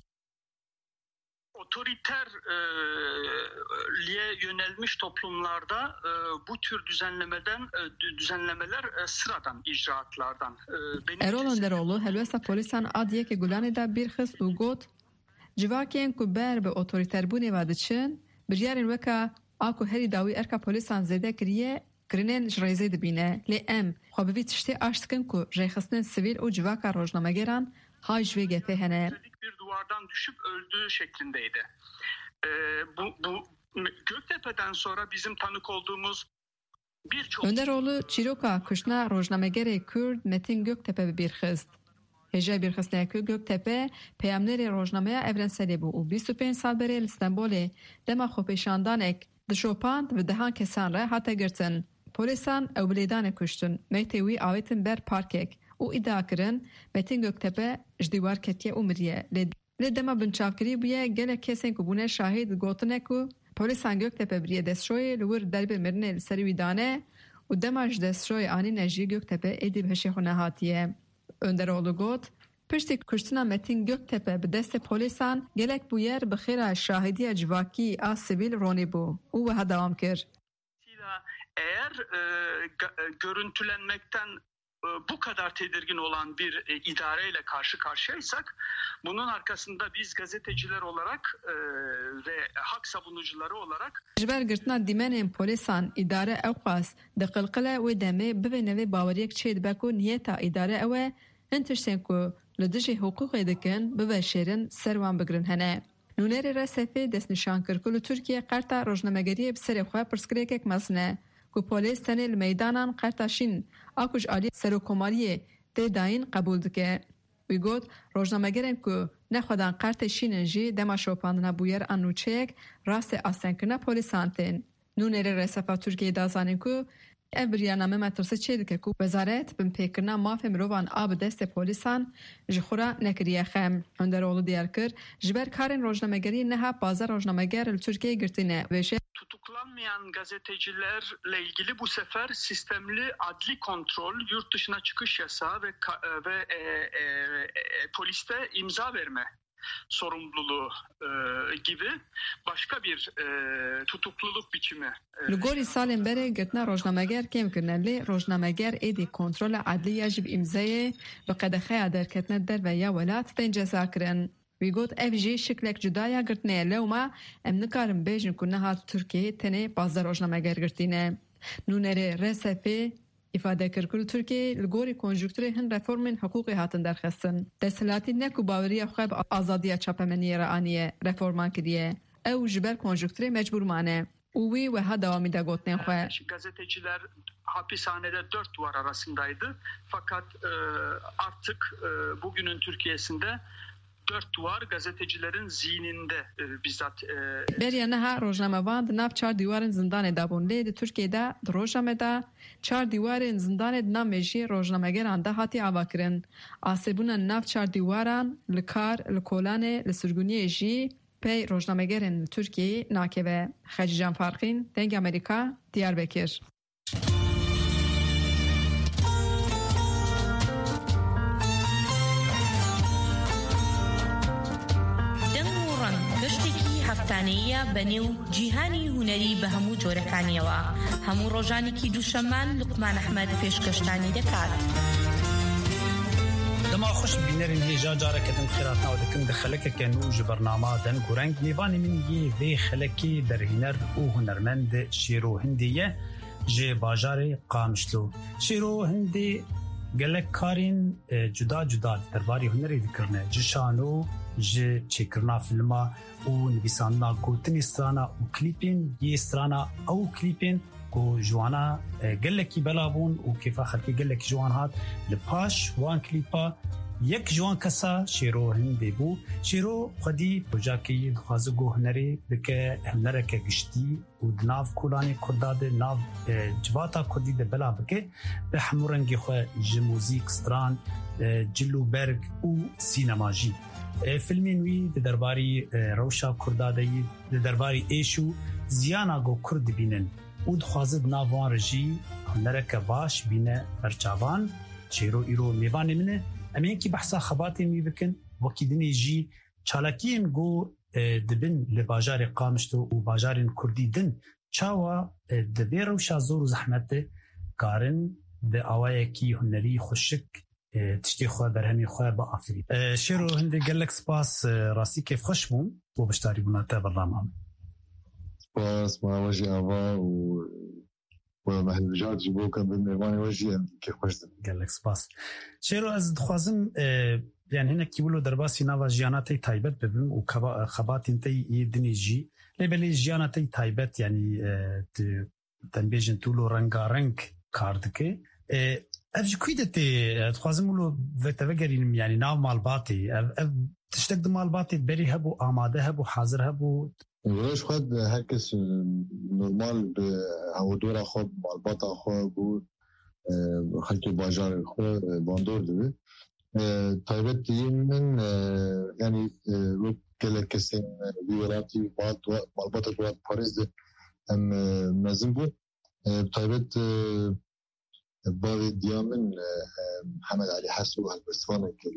S13: Otoriter e, liye yönelmiş toplumlarda e, bu tür düzenlemeden e, düzenlemeler e, sıradan icraatlardan.
S12: E, Erol Önderoğlu helwesta polîsan a diyekê Gulanê de bir xist û got civakên ku ber bi otorîterbûnê ve diçin biryarên weka a ku herî dawî erka polîsan zêde kiriye kirinên ji rêzê dibîne. Lê em xwe bi vî tiştê aş dikin ku rêxistinên sivîl û civaka rojnamegeran hay ji vê gefê hene.
S13: Bir duvardan düşüp öldüğü şeklindeydi. Ee, bu, bu Göktepe'den sonra bizim tanık olduğumuz birçok...
S12: Önderoğlu çîroka kuşna rojnamegerê Kurd Metin Göktepe bi birxist. Hêja birxistinekî Göktepe peyamnerê rojnameya Evrenselê bû û bîst û pênc sal berê li Stenbolê dema xwepêşandanek dişopand bi dehan kesan re hate girtin. Polîsan ew bi lêdanê kuştin. Mêtê wî avêtin ber parkek û îdia kirin Metin Göktepe ji dîwar ketiye û miriye. Lê dema binçavkirî bûye gelek kesên ku bûne şahîd gotine ku polîsan Göktepe biriye destşoyê li wir derbê mirinê li serî wî dane û dema ji destşoyê anîne jî Göktepe êdî bi hişê xwe nehatiye. Önderoğlu got piştî kuştina Metin Göktepe bi destê polîsan gelek bu yer bi xêra şahidiya civakî a sivîl ronî bû û wiha dewam kir.
S13: Eğer e, görüntülenmekten bu kadar tedirgin olan bir idareyle karşı karşıyaysak, bunun arkasında biz gazeteciler olarak ve hak savunucuları olarak
S12: جبر گرتنا دیمنین پولیسان اداره او خاص دقلقله و دمه ببینه باوریک چید بکو نیتا اداره او انترسن کو لدجه حقوق دکن ببشرن سروان بگرن هنه نونر رسفه دست نشان کرکل ترکیه قرطا روزنامه‌گری بسر خو پرسکریک مسنه کو پولیس تنل میدانان قرطاشین اکوش علی سروکماریه ده داین قبول دکه وی گوت روزنامه‌گرن کو نخودان قرط شینجی دما شوپاندنا بویر انوچک راست اسنکنا پولیسانتن نونر رسفه ترکیه دازانن کو ابریانامه مترسه چه دکه کو وزارت بم پیکرنا مافه مروان آب دست پولیسان جخورا نکریه خم اندرولو دیار کر جبر کارن روزنامه‌گری نها بازار روزنامه‌گر ترکیه گرتینه وشه
S13: tutuklanmayan gazetecilerle ilgili bu sefer sistemli adli kontrol, yurt dışına çıkış yasağı ve ve e, e, e, poliste imza verme sorumluluğu e, gibi başka bir e, tutukluluk biçimi.
S12: Lugori salin bere gitna rojnameger kem kirneli rojnameger edi kontrol adli yajib imzaya ve qadaxaya derketne der ve ya welat ten ceza kirin. ویگوت اف جی شکلک جدایا گرتنه لوما ام نکارم بیجن کنه هات ترکیه تنه بازار روزنامه‌گر گرتینه نونره رسفه ifade کرکل ترکیه لگوری کنجکتوری هن رفرمن حقوقی هاتن درخستن دستلاتی نکو باوریه خواب آزادیه چاپمنی رانیه رفرمان کریه او جبر کنجکتوری مجبور مانه اوی و ها دوامی da gotnen خواه
S13: gazeteciler hapishanede dört duvar arasındaydı fakat e, artık e, bugünün Türkiye'sinde dört duvar gazetecilerin zihninde e, bizzat e,
S12: Beriya ha rojnamevan nav çar diwarên zindanê dabûn lê di Tirkiyeyê di rojame da çar diwarên zindanê di nav mejiyê rojnamegeran da hatiye avakirin. Asêbûna nav çar diwaran li kar, li kolanê, li sirguniyê jî pey rojnamegerên li Tirkiyeyê nakeve. Xecican Farxîn, Dengê Amerîka, Diyarbekir.
S14: هەفتانەیە بەنێو جیهانی هونەری بە هەموو جۆرەکانیەوە هەموو ڕۆژانێکی دووشەمان لوقمان ئەحمەد پێشکەشتانی دەکات.
S15: دما خوش بینەرین هێژا جارەکەتم خێراتناو دەکەم دە خەلەکەکەن و ji بەرنامە دەنگ و رەنگ میوانی من یê vê xelekê derhîner û hunermend Şêro Hindê ye ji bajarê Qamişlo. Şêro Hindê gelek karên cuda cuda derbarê hunerê dikirine ji şano ji çêkirina filma û nivîsandina gotinê strana û klîpên yê strana ew klîpên ku jwana gelekî belabûn û kêfa xelkê gelekî ji wan hat li paş wan klîpa yek ji wan kesa Şêro Hindê bû. Şêro xwedî projeyekî dixwaze got hunerê dike hunereke giştî û di nav kolanê Kurda de nav civata Kurdî de bela bike bi hemû rengê xwe ji mûzîk stran cil û berg û sînema jî. فیلمین وی د درباری روشا کردادی د درباری ایشو زیانا گو کرد بینن او دخوازد ناوان رجی هنرک باش بینه برچاوان چیرو ایرو میوان منه امین کی بحثا خباتین وی بکن وکیدنی جی چالاکین گو دبن لباجار قامشتو و باجارین کردی دن چاوا د بیروشا زور زحمت کارن د اوای کی هنری خوشک تشتي خو برهمي خو بافري شيرو هندي قال لك سباس راسي كيف خشمو وبشتاري بناتا برنامج
S16: سباس ما وجه ابا و ومحل جات جيبو كان بالميواني وجه كيف خشم
S15: قال لك سباس شيرو از دخوازم يعني هنا كيقولوا درباسي نافا جياناتي تايبت ببن وخبات انتي يدني جي لبلي جياناتي تايبت يعني تنبيجن تولو رنگا رنگ كاردكي اف كويدتي تخوازمولو فتفكرين يعني ناو مالباتي اف تشتق مالباتي بري هبو آماده هبو حاضر هبو
S16: وش خد هكس نورمال هو دورا خود مالباتا خو بو خلقي باجار خو باندور دبي تايبت من يعني لو كلا كسين بيولاتي مالباتا كوات باريس ام مازنبو تايبت باوی دیامن محمد علی حسو هلبستوانه که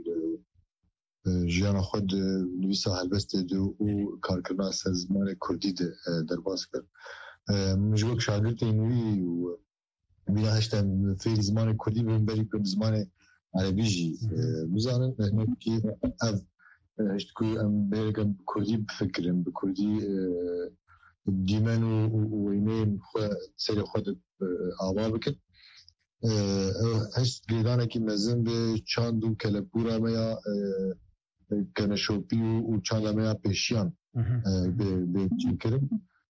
S16: جیان خود نویسا هلبست دو و کارکرنا سرزمان کردی ده درباز کرد مجبوک شاگرد اینوی و بنا هشتا في زمان كردي بنبري بزمان عربي جي بزانن هناكي أف هشتكو أم بيرجم كردي بفكرن بكردي ديمان وينين خو سير خود آوابكن هشت قيدانا كي مزن بچاندو كلبورا ميا كنشوبي وچاندا ميا بيشيان بچيكرم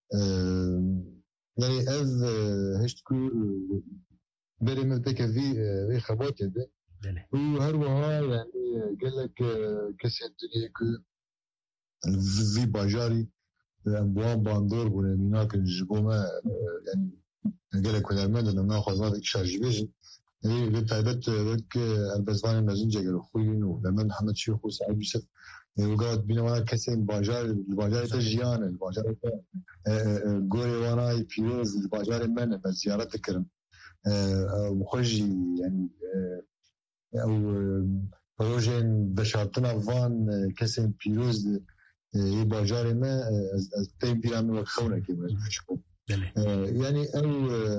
S16: يعني أف هشتكو بريم بكفي في خبات ده وهروها يعني قال لك كسر الدنيا كو في باجاري بوان باندور ونميناك الجبوما يعني قال لك ولرمند انه ناخذ هذا شارج بيجي اي بالتايبت لك البزوان المزنجه قالوا خوين ولما محمد شيخ وسعيد يوسف وقعد بينا وانا كسين باجار الباجار تجيان الباجار غوري وانا بيروز الباجار من بزياره تكرم وخجي يعني او بروجين بشارتنا فان كسين بيروز باجار ما از تیم بیرام و خونه که باید بشکم یعنی او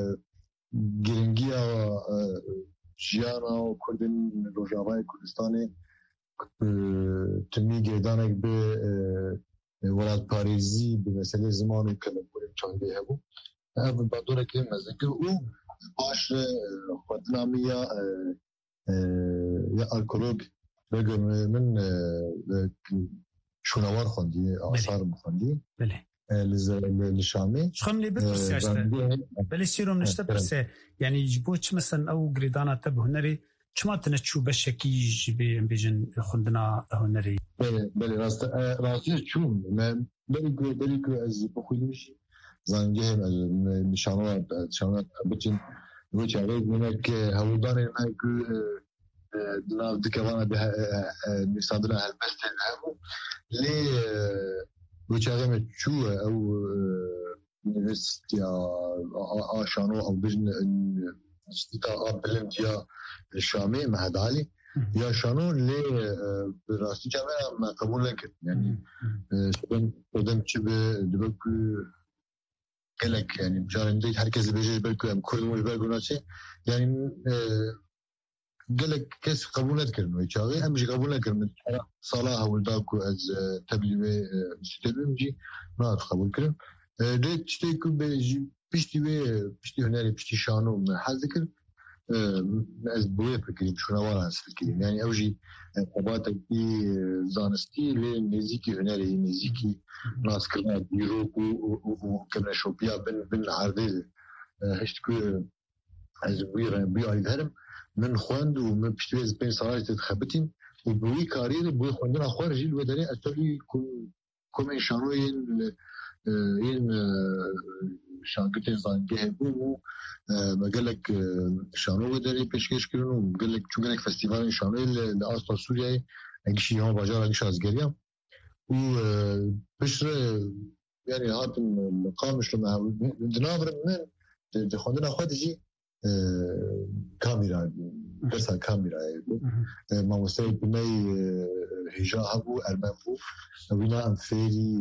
S16: گرنگی و جیانا و کردن روجاوای کردستانی تمی گردانک به ولاد پاریزی به مسئله زمان و کلم بودیم چانده هبو او بادوره که مزدکر او باش خودنامی یا یا الکولوگ بگم من شونوار خوندی آثار مخوندی
S15: بله
S16: لشامی
S15: شخم لي بس عشان بل سيروم نشتبس يعني جبوش مثلا او غريدانا تب هنري چما تنچو بشكي جبي بيجن خوندنا هنري
S16: بله بله راست راستی چون من بلکو بلکو از بخویمش زنگه نشانه نشانه بچین و چاره منك هودان منك ناف دكوانا به نصادنا هالبستن هبو لي وچاره چو او نست يا آشانو او بجن استطاع بلنديا الشامي مهد علي يا شانو لي براستي جامعة ما قبول لك يعني شبن قدم شبه دبك قلك يعني بجارن ديت هركز بيجي بالكو ام كل مو بالكوناتي يعني قلك كيس قبول نذكر يشاغي ام مش قبول نذكر صلاح ولداكو از تبليوي ستبمجي ما قبول كرم ديت تشتيكو بيجي بيشتي بيشتي هناري بيشتي شانو حذكر از بويه فكري شنو ورا الكلمه يعني اوجي قباتك في زانستي للميزيكي هناري ميزيكي ناس كلها بيروك وكنا شوبيا بن بن عرضي هشتكو از بويه بويه الهرم من خوند ومن بشتويز بين صراحه تخبتين وبوي كارير بوي خوندنا اخوار جيل وداري اتولي كوم شانوين ين شانكتين زانجه بو قال لك شانو وداري پیشکش کردن قال لك چون یک فستیوال شانو لاست سوریه اگشی ها باجار اگش از گریا و بشر يعني هات مقامش لما دنابر من دخلنا خدجي كاميرا بس كاميرا ما وصل بمي هجاء ابو المنفو وينا انفيري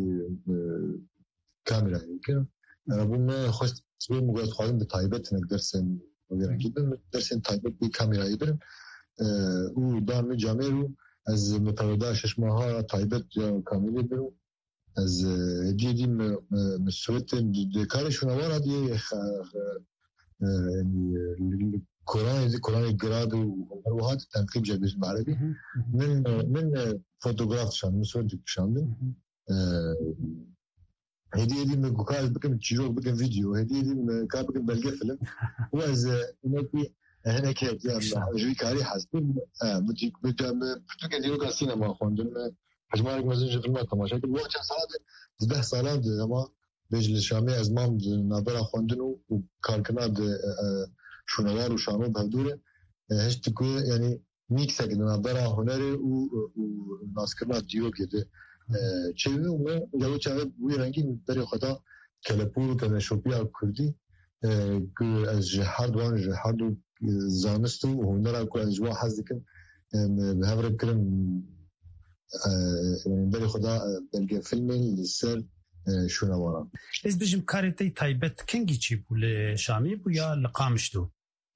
S16: كاميرا يمكن ربما خست سوي مقاد خواهیم به تایبت نک درسن وگرن که درسن تایبت بی کامیرا ایبرن او دام جامعه رو از متودا شش ماه تایبت یا کامیرا برو از دیدیم مسوت دکارشون وارد یه يعني كورونا كورونا جراد وهذا تنقيب جابيش بالعربي من من فوتوغراف شان مسوي شان هدي هدي من كوكاز بكم تشيروك بكم فيديو هدي هدي من كاب بكم بلقى فيلم واز نبي هنا كده يعني جوي كاري حاسين اه بتجي بتجي ديرو كاسينما خوندن حجمارك مزنج في المطعم مشاكل وقت ساعات ده سالات زمان بيجي الشامي ازمام نابرا خوندنو وكاركنا شنوار وشانو بهدوره هشتكو يعني ميكس كده نابرا هنري وناسكرنا ديو كده چه و لو چه وی رنگی برای خدا کلپور که شوپیا کردی که از هر دوان هر دو زانست و هنر که از جوا حز کن به هر کلم برای خدا بلکه فیلم لسر شو نوارم
S15: از بجم کاری تی تایبت کنگی چی بوله شامی بو یا لقامش دو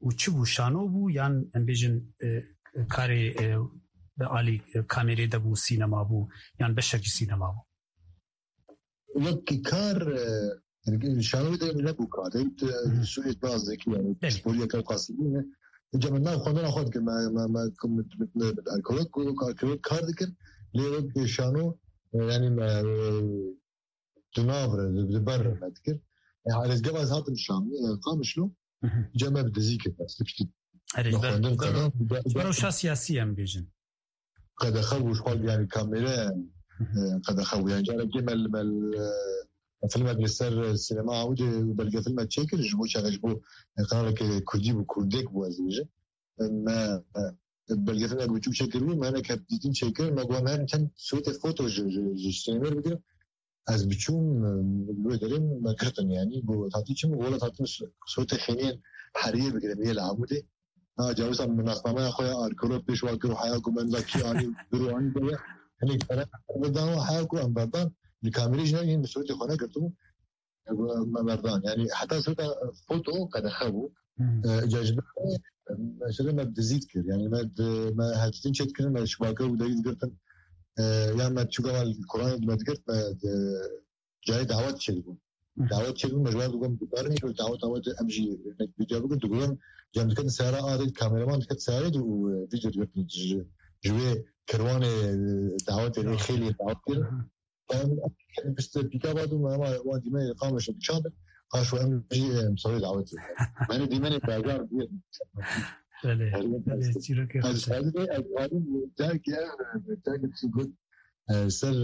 S15: و چ بو شانو بو یان ام بیژن کاری به عالی کامری دبو سینما بو یان بشکی سینما بو
S16: وقتی کار یعنی شانو ده نبو کار ده سویت باز دکی یعنی سپولی کار قاسیونه جمعنا خواندن خود که ما ما ما کم الکل کو کار دکن لیو شانو یعنی ما تناظر ببر ما تذكر على الجواز هذا الشام قام شنو جمع بدزيك بس كتير
S15: برو شا سياسي ام بيجن
S16: قد اخوش قال يعني كاميرا قد اخو يعني جانا جمل مال فيلم بالسر السينما عودي بلقى فيلم تشيكر جبو شغجبو قالك كردي وكردك بوازيجه ما بلقى فيلم بوجو شكر ما انا كبدين شكر ما قوام كان صوت فوتو جستمر بدي از بچون لو داریم ما کردن یعنی با تاتی چیم ولی تاتی صوت خنین حریه بگیره میل عموده ها جوز هم مناسبه خوی آرکولو پیش واکر حیا کو من لکی آنی بروانی داره یعنی فرق بدان حیا کو ام بدان الکامری جنایی این صوت خانه کردم مردان یعنی حتی صوت فوتو قد خو جاجبه مثلا ما بزيد كر يعني ما ما هاتين شت كنا ما شباكه ودايد قلت يعني ما تشوف على القرآن ما ذكرت جاي دعوات شلون دعوات شلون مجموعة تقوم بقارني كل دعوات دعوات أمجي إنك بيجابك تقولون جام كده سعره آرد كاميرامان كده سعره وفيديو تقول جوي كروان دعوات اللي خيلي دعوات كده كان بس بيجابات وما ما وادي ما يقامش بشاطر قاشوا أمجي مسوي دعوات أنا ديما باجار بيه
S15: هذا هذا
S16: هذا تاك يا تاك تقول سر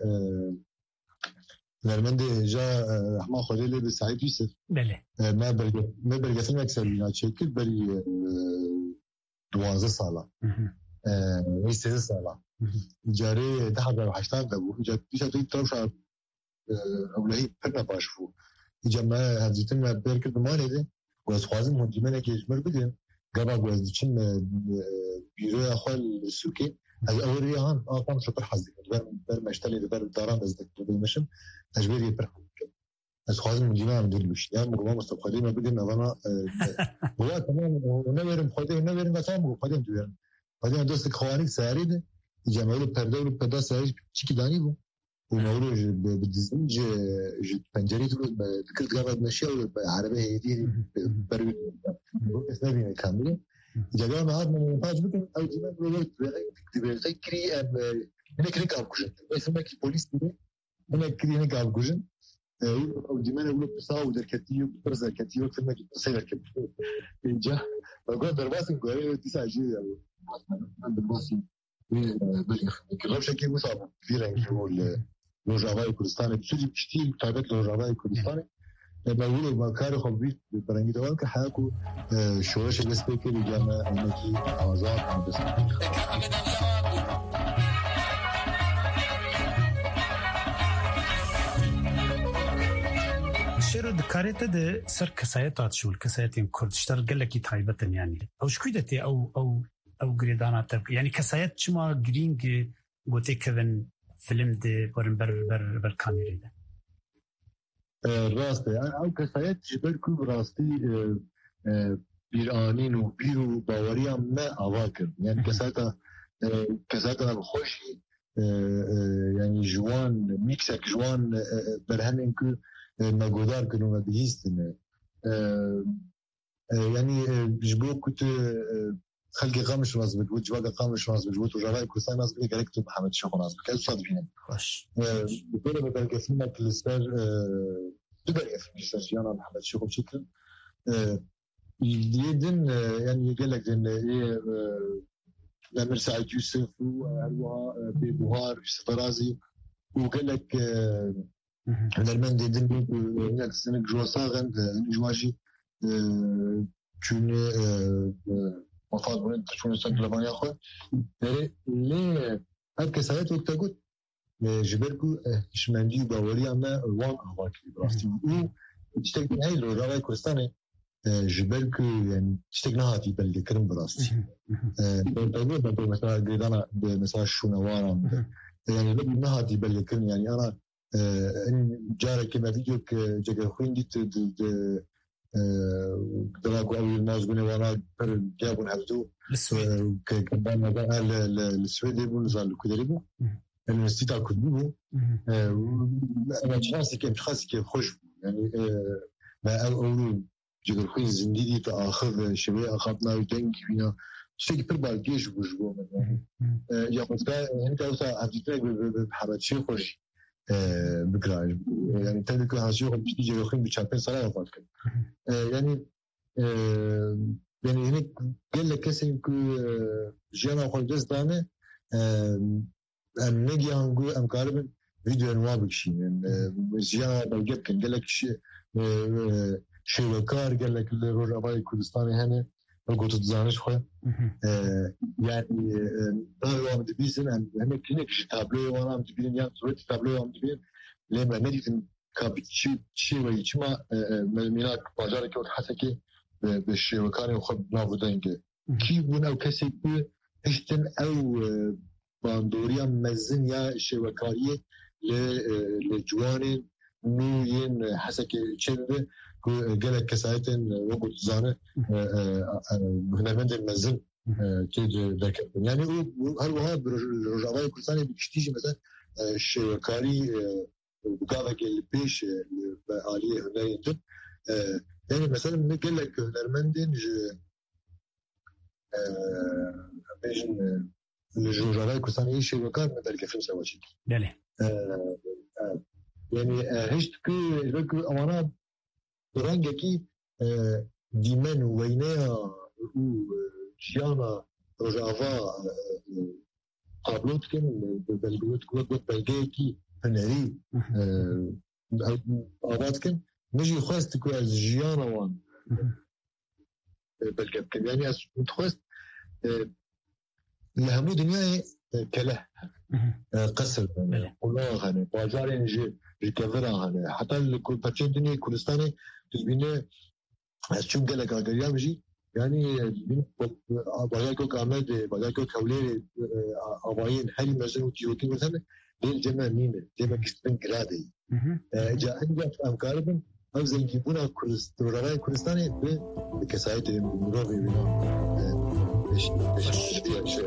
S16: نرمندي جاء رحمة خليل بسعيد يوسف
S15: بله
S16: ما برجع ما برجع فيلم أكثر من شكل بري دوازة صالة ويستة صالة جاري ده حدا وحشتان ده وجا بيشا تيجي تروشة أولهي فرنا باشفو جماعة هذيتنا بيركض مالي ده وأسخازم مهندمين كيجمر بدين قبل وزدشين بيروي أخوال السوكي از أوري هان آقام شو برحزك بر بر مشتري بر داران بزدك بالمشم أجبري برحزك از خازم مدينة من دلوش يعني مقام مستقبلين ما بدين أنا ولا كمان ونورم خدي ونورم مثلا وخدي دويرم خدي دوستك خوانيك سعيد جماعة البردة والبردة سعيد شيء داني بو وموروج بالدزنج جد بنجري تقول ذكرت قبل مشيا وعربية هيدي بر اسمه كاملة جاء ما هذا من باج بكن أو جماعة ولد تبغى كري أم هنا كري كاب كوجن اسمه كي بوليس تبغى هنا كري هنا كاب كوجن أو جماعة ولد بساو دركتيو برز دركتيو كلمة سير كب جاء بقول درباسين قوي تسعة جي من درباسين بلغ كلام شكل مصاب كثير يعني يقول لوجاوای کوردستان بسوی کشتی تابعت لوجاوای کوردستان بقوله ما کار خوبی برنگی دوام که حاکو شورش بسپیکر جامعه امکی آزاد بسپیکر
S15: شروع دکارته ده سر کسایتات شول کسایتیم کردشتر گلکی تایبتن یعنی او شکویدتی او او او گریدانات یعنی کسایت چما گرینگ گوته کن فيلم دي بر بر بر بر كاميرا ده
S16: راسته او كسایت جبر کو راستی بیرانین و بیرو باوری هم نه آواکر یعنی کسایت کسایت هم خوشی یعنی جوان میکسک جوان بر همین که نگودار کنون بهیستن یعنی جبو کت خلقي قامش ناس بجود جواga قامش ناس بجود وجراي كوسان ناس بيجي كاركتر محمد شيخ ناس كيف صادفين
S15: خوش
S16: بقول بقى فيلم كليستر بقى في سيرجيانا محمد شيخ بشكل يدين يعني يقول لك ان ايه لامر سعيد يوسف وعروها ببهار سفرازي وقال لك لما ندين هناك سنك جواساغن جواجي چون مفاد بودن چون سنتلوانی آخر داره لی هر کسایت وقت گفت جبر کو شمندی باوری هم وان آواکی براستی او چیزی که هیل رو روای کردستانه جبر کو یعنی چیزی نهاتی بلده کرم براستی بلده بلده مثلا گریدانا مثلا شونوارم یعنی لب نهاتی بلده کرم یعنی انا این جاره که ما ویدیو که جگر خوین دیت دراغو أو المازقون وانا بر جابون هبدو كبان مدار السويد يبون زال كدريبو الانستيتا كدبو أنا شخصي كم شخصي كم خوش يعني ما أول جدر خوي زنديدي تأخذ شبيه أخذنا ودنك فينا شيء كبر بالجيش بوجبو يعني يا خدك أنت أوسع هتجيك بحرات شيء خوش بكراج يعني تلك هاشيو خد بيجي يخين بتشامبيون صلاة وفاتك يعني يعني هناك قال لك كسين كو جانا خالص دانه أم نجي عنقو أم كاربن فيديو أنواع بكشين جانا بلجب كان قال لك شيء شيء وكار قال لك الرجال كردستاني هنا وقلت تزانش خوي يعني داروا عم تبيزن هم كلينك تابلو وانا عم تبين يعني صورة تابلو عم تبين لما مديتن كابتشي شيء ويجمع ملمينات بازارك وحسكي بالشيء وكان يخد نافودينك كيف بنا وكسب هشتن أو باندوريا مزن يا شيء وكارية لجوانين نوين حسكي شده قالك كسايتن وقت زانه هنا من المزن كده ذاك يعني هل وهذا الرجال كردستاني بيشتيجي مثلا الشيوكاري وقاعد اللي بيش عليه هنا ينتم يعني مثلا قال لك هنرمندين بيجن الرجال كردستاني شيوكار ما بالك فين سوى شيء
S15: يعني
S16: يعني هشت كي أمانات رنگکی دیمن وینه او جیانا رجاوا قابلوت کن بلگوت قوت بلگه کی هنری آباد کن نجی خواست که از جیانا وان بلگه کن یعنی از متخواست لهمو دنیای كله قصر قلنا هني باجارين جي ريكفرا هني حتى الكل باتشين دنيا كردستاني تبينه شو قال لك اغريام جي يعني باجاكو كامل باجاكو كولي اباين هل مثلا تيوتي مثلا ديل جمع ميمه ديما كستن جرادي جاء عندك امكاربن او زنجيبونا كردستاني كردستاني بكسايت مروفي بنا ايش ايش ايش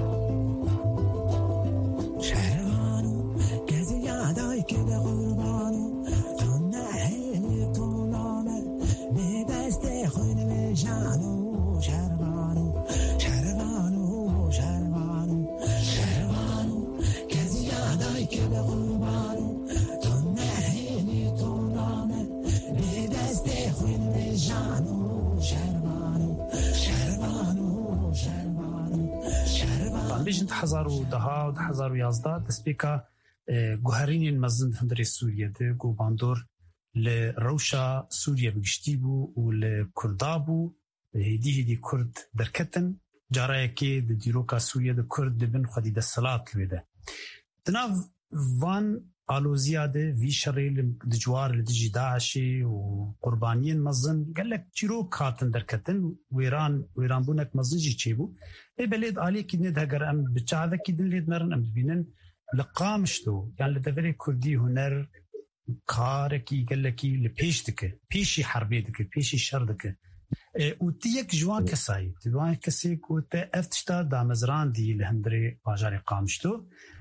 S17: شهرانو كذي يعداي كده قربانو تنحيني طولانه بدست خون مجانو شهرانو شهرانو شهرانو شهرانو كذي يعداي كده قربانو تنحيني طولانه بدست خون مجانو شهرانو شهرانو شهرانو شهرانو
S15: بيجن حزار ودها وحزار ويازدا تسبيكا جوهرين مزن هندري سوريا ده جو باندور لروشا سوريا بجشتيبو ولكردابو هدي هدي كرد دركتن جارايكي د ديروكا سوريا د كرد بن خديد الصلاة لويده تناف وان آلوزيا ده في شريل دجوار لدجي داعشي وقربانيين مزن قال لك جيروك هاتن دركتن ويران ويران بونك مزن جي تشيبو اي بلد علي كي ندهجر ام بتشاذا كي دليد مرن ام بينن لقامشتو يعني لدفري كردي هنر كاركي قال لك لبيشتك بيشي حربيتك بيشي شردك وتيك جوان كساي جوان كسيك وت افتشتا دامزران دي لهندري باجاري قامشتو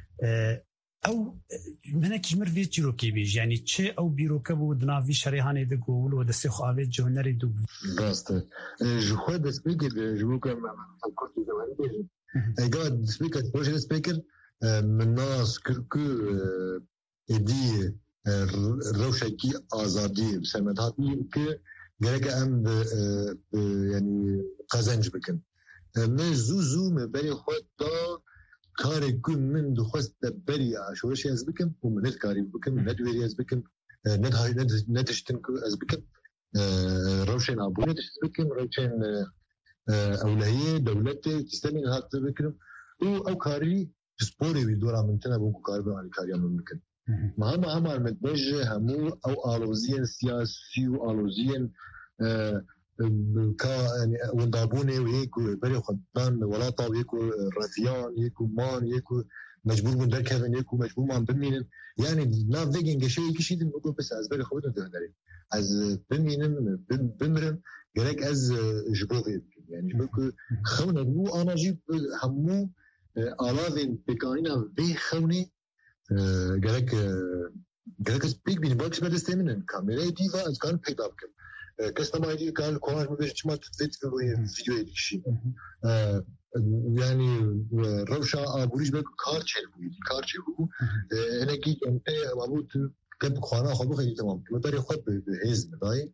S15: او منك جمر في جيروكي بيج يعني تشي او بيروكبو دنافي شريحاني دغول ودسي خاوي جونري دو
S16: راست جو خد سبيكر جو كان كنت زمان اي قاعد سبيكر بروجكت سبيكر من ناس كركو ادي روشكي ازادي بسمتاتي ك جرك ام يعني قزنج بكن ما زوزو ما بين خد كاري كل من دخست بريا شو شيء أزبكم ومن الكاري بكم ندوري أزبكم ند هاي ند ندشتنكو أزبكم روشين أبو ندشتنكم روشين أولهية دولتي تستمين هذا أزبكم أو أو كاري سبوري بدورا من تنا بوكو كاربا على كاريا من مكان ما هم هم المتبجة همو أو آلوزين سياسي وآلوزين كا يعني وندابونه ويكو بري خدان ولا طاب يكو رفيان يكو مان يكو مجبور من درك هذا يكو مجبور من بمين يعني لا فيجن شيء كشيء نقول بس از بري خدنا ده از بمين بمرم جرك از جبوغي يعني جبوك خونا مو أنا جيب همو آلافين بكائنا في خوني جرك جرك سبيك بين باكس بدستمنن كاميرا ديفا از كان بيد اب كم كاستمر ايدي كان كوناج مبيش تشمات تفيت في فيديو هيك شيء يعني روشا ابوريج بك كارتشل كارتشل انا كي انت مابوت كب خانه خو خيل تمام ما بري خد بهز داي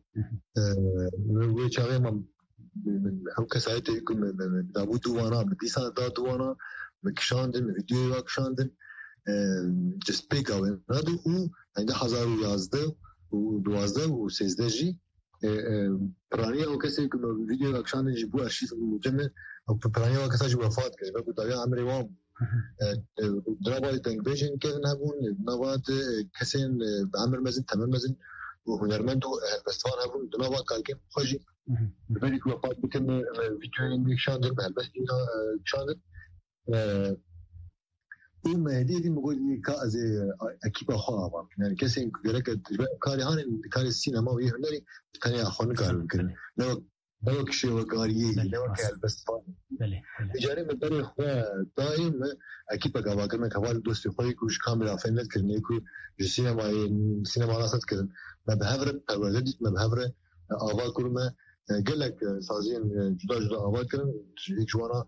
S16: و چاغه من هم كسايت يكون من دابوت وانا بديسا دات وانا مكشاندن فيديو واكشاندن تسبيك او هذا هو عند هزار ويازده ودوازده وسيزده جي برانيا وكسي كم فيديو اكشن جيبوا ارشيف مجمع او برانيا وكسي جوا وفات كذا بقول دايا عمري وام درابا تنجبيشن كذا هبون نوات كسين عمر مزن تمام مزن وهنرمندو بستوان هبون دنابا كالكم خجي بالك وفات بكم فيديو اكشن بس هنا اكشن وما هدي دي مقول كأز أكيد أخوها يعني كسين كذلك كاري هان كاري السينما ويه هنري كاني أخوان كارو كذا لو لو كشي وكاريه لو كالبس فان تجاري من طريق أخوة دائم أكيد بقى كمان كوال دوستي خوي كوش كاميرا فنلت كرني كو السينما السينما ناسات كذا ما بهفر أولادي ما بهفر أول كرمة قالك سازين جدا جدا أول كرن هيك جوانا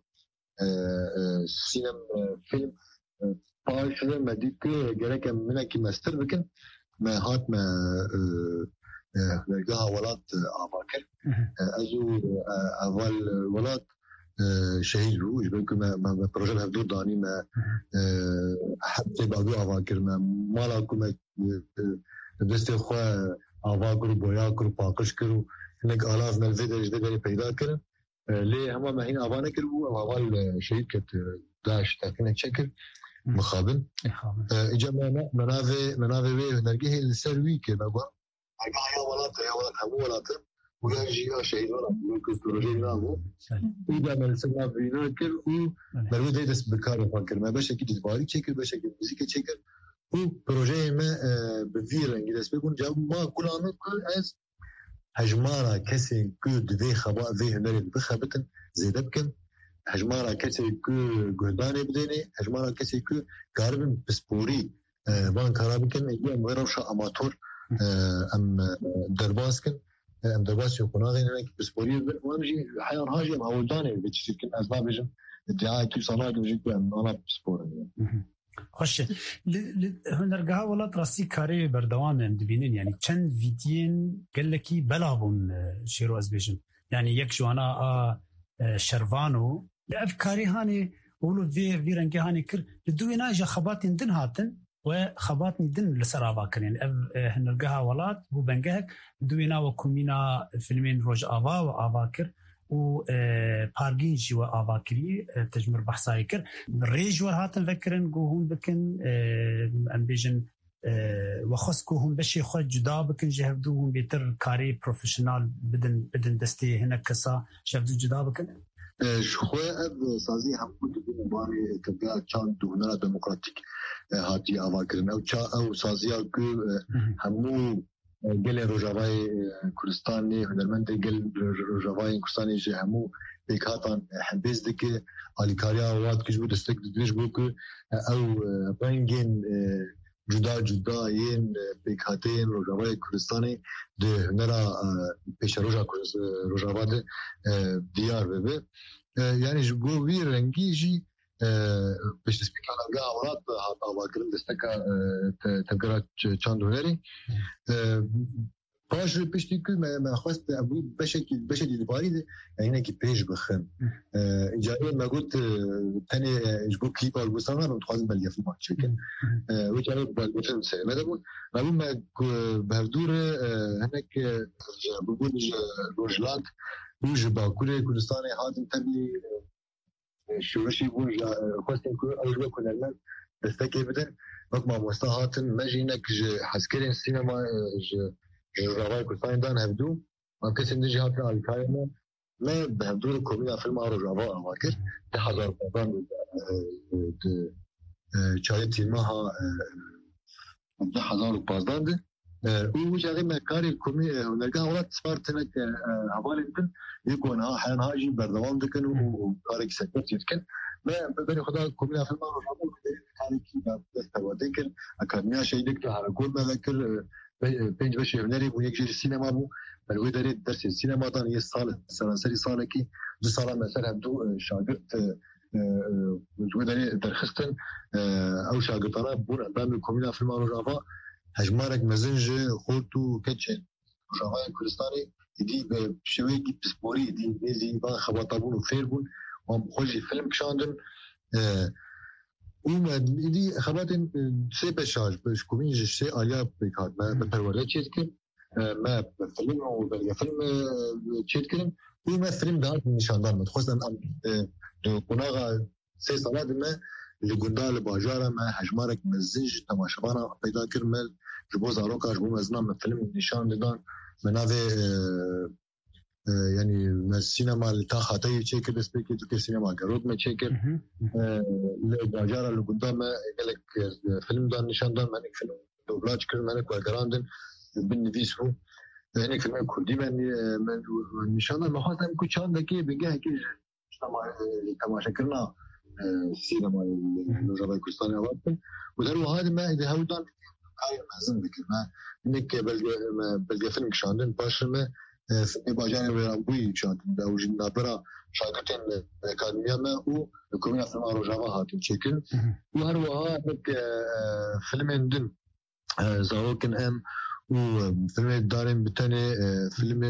S16: سينما فيلم باش ما ديك جرك منك ماستر بكن ما هات ما نلقاها ولات عباكر ازو اول ولات شهيد بو يبقى ما ما بروجه هدور داني ما حتى بعضو عباكر ما مالا كما دست خو عباكر بوياكر باقش كرو انك الاف من الفيديو جديد پیدا کر ليه هم ما هنا ابانه كرو اول شهيد كت داعش تاكن شكل مخابن اجمعنا منافع منافع ونرجيه السروي كده بقى حاجه ولا ولا ولا ويجي شيء ولا ممكن بروجينا هو اذا ما سمعنا فينا كل و مرود يدس بكار فكر ما باش اكيد تباري تشكل باش اكيد موسيقى تشكل و بروجي ما بفير انجلس بيكون جاب ما كل عام از هجمارة كسي كود في خباء في هنري بخبتن زيد بكم هجمارة كسي كو جهداني بديني هجمارة كسي كو قاربن بسبوري بان كارابكن يجي مغير وشا اماتور ام درباسكن ام درباس يكون غير انك بسبوري وامجي حيار هاجي مع ولداني بتشكل اسباب جم ادعاء تو صناعه وجيك انا بسبور
S15: خوش هنرجع ولا تراسي كاري بردوام دبينين يعني كان فيديين قال لك بلابون شيرو ازبيجن يعني يك جوانا شرفانو افكاري هاني ولو في في رنجي هاني كر دوينا جا خباتين دن هاتن وخباتني دن لسرابا كان يعني هنرجع ولات بو بنجهك دوينا وكومينا فيلمين روج افا وافاكر و بارجين جوا افاكري تجمر بحثاي كر ريج ورهاتن فكرن جوهم بكن امبيجن وخصكو هم بشي خو جدا بكن جهدوهم بيتر كاري بروفيشنال بدن بدن دستي هنا كسا شفتو جدا بكن
S16: شخوة اب سازي هم كنت بمباري كبيرا كان دونا ديمقراطيك هاتي افاكرن او او سازي كو همو گل روجاوای کردستانی هنرمند گل روجاوای کردستانی جه همو بیکاتان حبیز دکه آلیکاریا واد کجبو دستک دیش بو که او بانگین جدا جدا ین بیکاتین روجاوای کردستانی ده هنرا پیش روجا روجاواد دیار ببه یعنی جبو وی رنگی جی باش تسبيك على كاع مرات هذا واكرم دستكا تقرا چاند هنري باش باش تيكو ما خواست ابو باش باش دي باريد يعني كي بيج بخن جاي ما قلت ثاني جبو كليب او بوسانا بتخاز باليا في الماتش كان وجاي بالفيلم سي ما دابا ما بهدور هناك بقول روجلات وجبا كل كردستاني هذا تبي شورشي بون خواستن كو اول كنا لنا دستكي بدن وقت ما مستهاتن ماجينك عسكري السينما ج جراوي كو سايندان هبدو ما کسی نجات الکایما ما به دور کومینا فیلم روجاوا آماکر ده هزار بابان ده چای تیمه ها ده هزار و پازده ده او جاگه مکاری کومی نرگاه ولات سپارتنک حوالینتن یکون ها حیان هاجی بردوام دکن و کاری سکرت یدکن ما ببین خدا کومینا فیلم روجاوا کاری کی دست تواده کن اکادمیا شیدک تو هرکول مذکر پنج بشه هنری و یک جور سینما بو بلوی داری درس سینما دان یه سال سرانسری ساله کی دو ساله مثلا هم دو شاگرد بلوی داری درخستن او شاگردانا بون البام کومینا فیلم روجاوا هجمارک مزنج خورتو کچن روجاوا کردستانی دی به شوی کی پسپوری دی نیزی با خباطابون و فیر بون و خوشی فیلم کشاندن اون ایدی خبرتن سه بشاج بش کومین جشته آیا بکات ما بپروله چیز کن ما فیلم و بلگه فیلم چیز کنم اون ما فیلم دارد نشاندار مد خواستم دو قناغا سه سالات ما لگندال باجارا ما هجمارک مزنج تماشاوانا پیدا کرمل جبو زاروکا جبو مزنا ما فیلم نشان دادن مناوه يعني ما السينما اللي تاخذ تشيكر بس بيكي تو السينما قرود ما تشيكر الدجاجة اللي قدامه قال لك فيلم ده نشان ده مانك فيلم دوبلاج كل مانك والجراندن بالنفيسه هناك فيلم كردي من نشان ده ما خاطر هم كل شان ده كي بيجاه كي تماشا كرنا السينما النجابة كوستاني أوقات ودارو هذا ما إذا هو دان هاي مازن ذكر ما إنك بلقى بلقى فيلم كشاندن باش ما في باجاني ويرامبوي شاد دوج نابرا شاگردن اکادمیا ما او کومینا فیلم روجاوا هاتن چیکن و هر وها یک فیلم دن زاروکن ام و فیلم داریم بتنی فیلم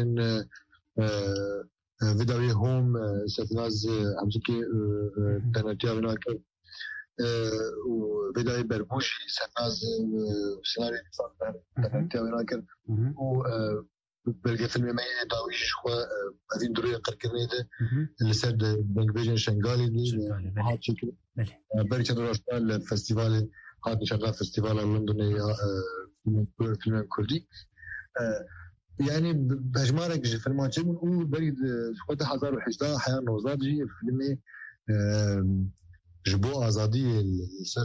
S16: ویداوی هوم سفناز همچه که تنتیا بناکر و ویداوی برموشی سفناز سناری تنتیا بناکر و بلقى فيلم ما داويش خو هذين دروي قركني ده اللي سد بنك فيجن شنغالي دي هات شكل بركة دروشتال الفستيفال هات شغال فستيفال لندن فيلم كردي يعني بجمارك فيلم شيء من بريد خد هزار وحدة حياة نوزاد جي فيلم جبو آزادي السر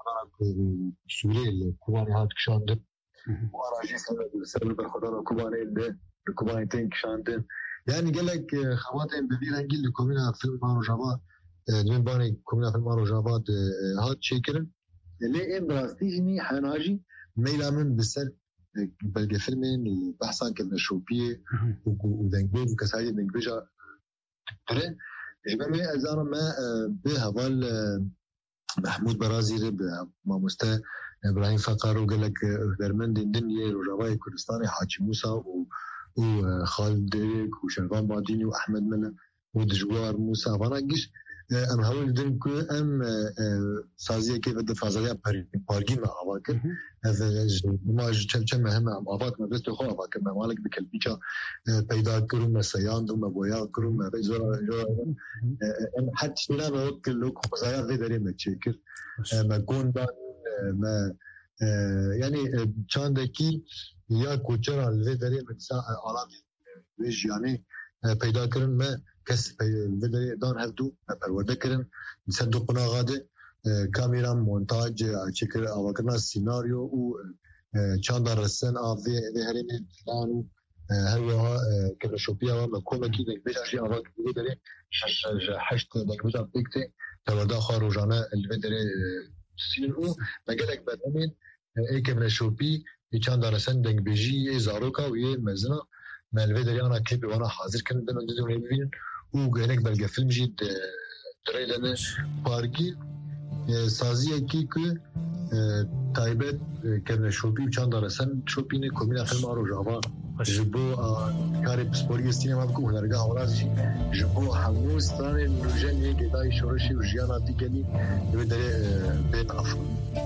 S16: سوري الكواني هات كشاندن وراجي سر بالخضار كوباني اللي كوباني تين كشاندن يعني قال لك خواتم بدينا نقول لكم فيلم مارو جافا من باني كومنا فيلم مارو جافا هاد شكرا اللي ام راستيجني حناجي ميلا من بسر بلقى فيلمين بحثا كنا شوبيه ودنجوز وكسايد دنجوجا ترى جماعه ازار ما بهوال محمود برازيلي ما مستا ابراهيم فقر وقال لك درمند الدنيا وجواي كردستاني حاجي موسى وخالد ديك وشرفان باديني واحمد منا ودجوار موسى فراقش ام هول دنك ام سازيه كيف الفازليه بارجي مع اواكر هذا ما كم مهمه ام افاك ما بس تخو افاك ما مالك بكلبيكا بيدا كرم مسيان دم بويا كرم بزور ام حتى لا وكل لوك خزايا في دري متشكر ما كون ما يعني چاندکی یا کوچر الوی داری مثلا عالمی ویش یعنی پیدا کردن ما کس الوی داری دان هفتو پرورده کردن مثلا دو قناعاده کامیرا مونتاژ چکر آوکرنا سیناریو و چاند رسن آوی هرین فلانو هر وها کل شوپیا و مکومه کی دک بیشتری آواک الوی داری شش هشت دک بیشتر بکته تورده خاروجانه الوی داری سینو مگلک بدمین ایک من شوپی چند درسن دنگ بیجی زاروکا و یه مزنا ملوی دریانا کلیپ وانا حاضر کنن دنو دیدونه ببینن و گهنک بلگه فیلم جید دره لنه پارگی سازیه کی که تایبت که من شوپی و چند درسن شوپی نه کمینا فیلم آرو جاوا جبو کاری پسپوری سینما بکو هنرگاه ورازی جبو هموز تانه نوجن یک ادای شورشی و جیانا دیگلی دوی داره بین افراد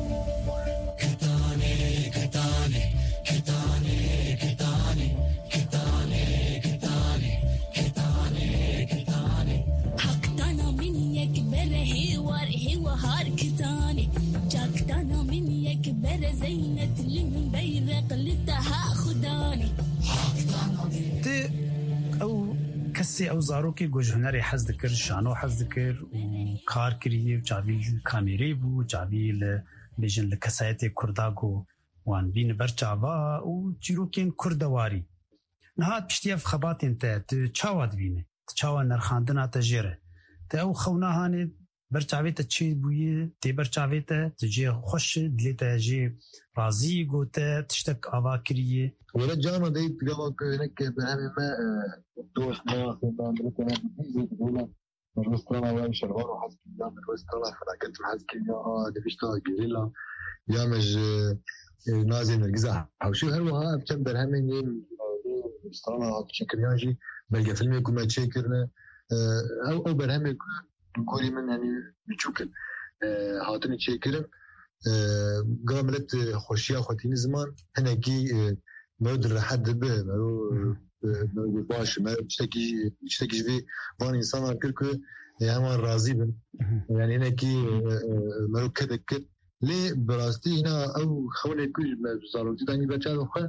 S16: Kitane, kitane, kitane, kitane, kitane, kitane, kitane, kitane. Haktana min yek bere hiwar hiwa har kitane. Chaktana min yek bere zeynet li min bayraq li taha khudani. Haktana min.
S15: سی او زاروکی گوش هنری حز دکر شانو حز دکر و کار کریه و چاوی کامیری بو چاوی لبیجن لکسایت کرداگو وان بین برچاوا و چیروکین کردواری نهاد پشتیف خباتین تا چاواد بینه چاوا نرخاندنا تا جیره تا او خوناهانی برچاوی تا چی بویه تی برچاوی تا تجی خوش دلی تا جی رازی گوته تشتک آوا کریه
S16: ولا جانا دي تجاوب هناك بهم ما دوس ما سنتان بلكنا بيزيد ولا الرستوران ولا شربان وحاسك يا من الرستوران فلاكت حاسك يا دبشتا جريلا يا مج نازل الجزاء او شو هلوها بكم برهم يم الرستوران تشكرياجي بلقى فيلم يكون ما تشكرنا او او برهم كوري من يعني بتشوكل هاتني تشكرن قاملت خوشيا خوتين زمان هناكي مرد راحت به مرو باش ما تشتكي تشتكي في وان انسان كركو يعني راضي بن يعني هنا كي مرو كذا كذا ليه براستي هنا او خوني كل ما صاروا تاني بتشارو خا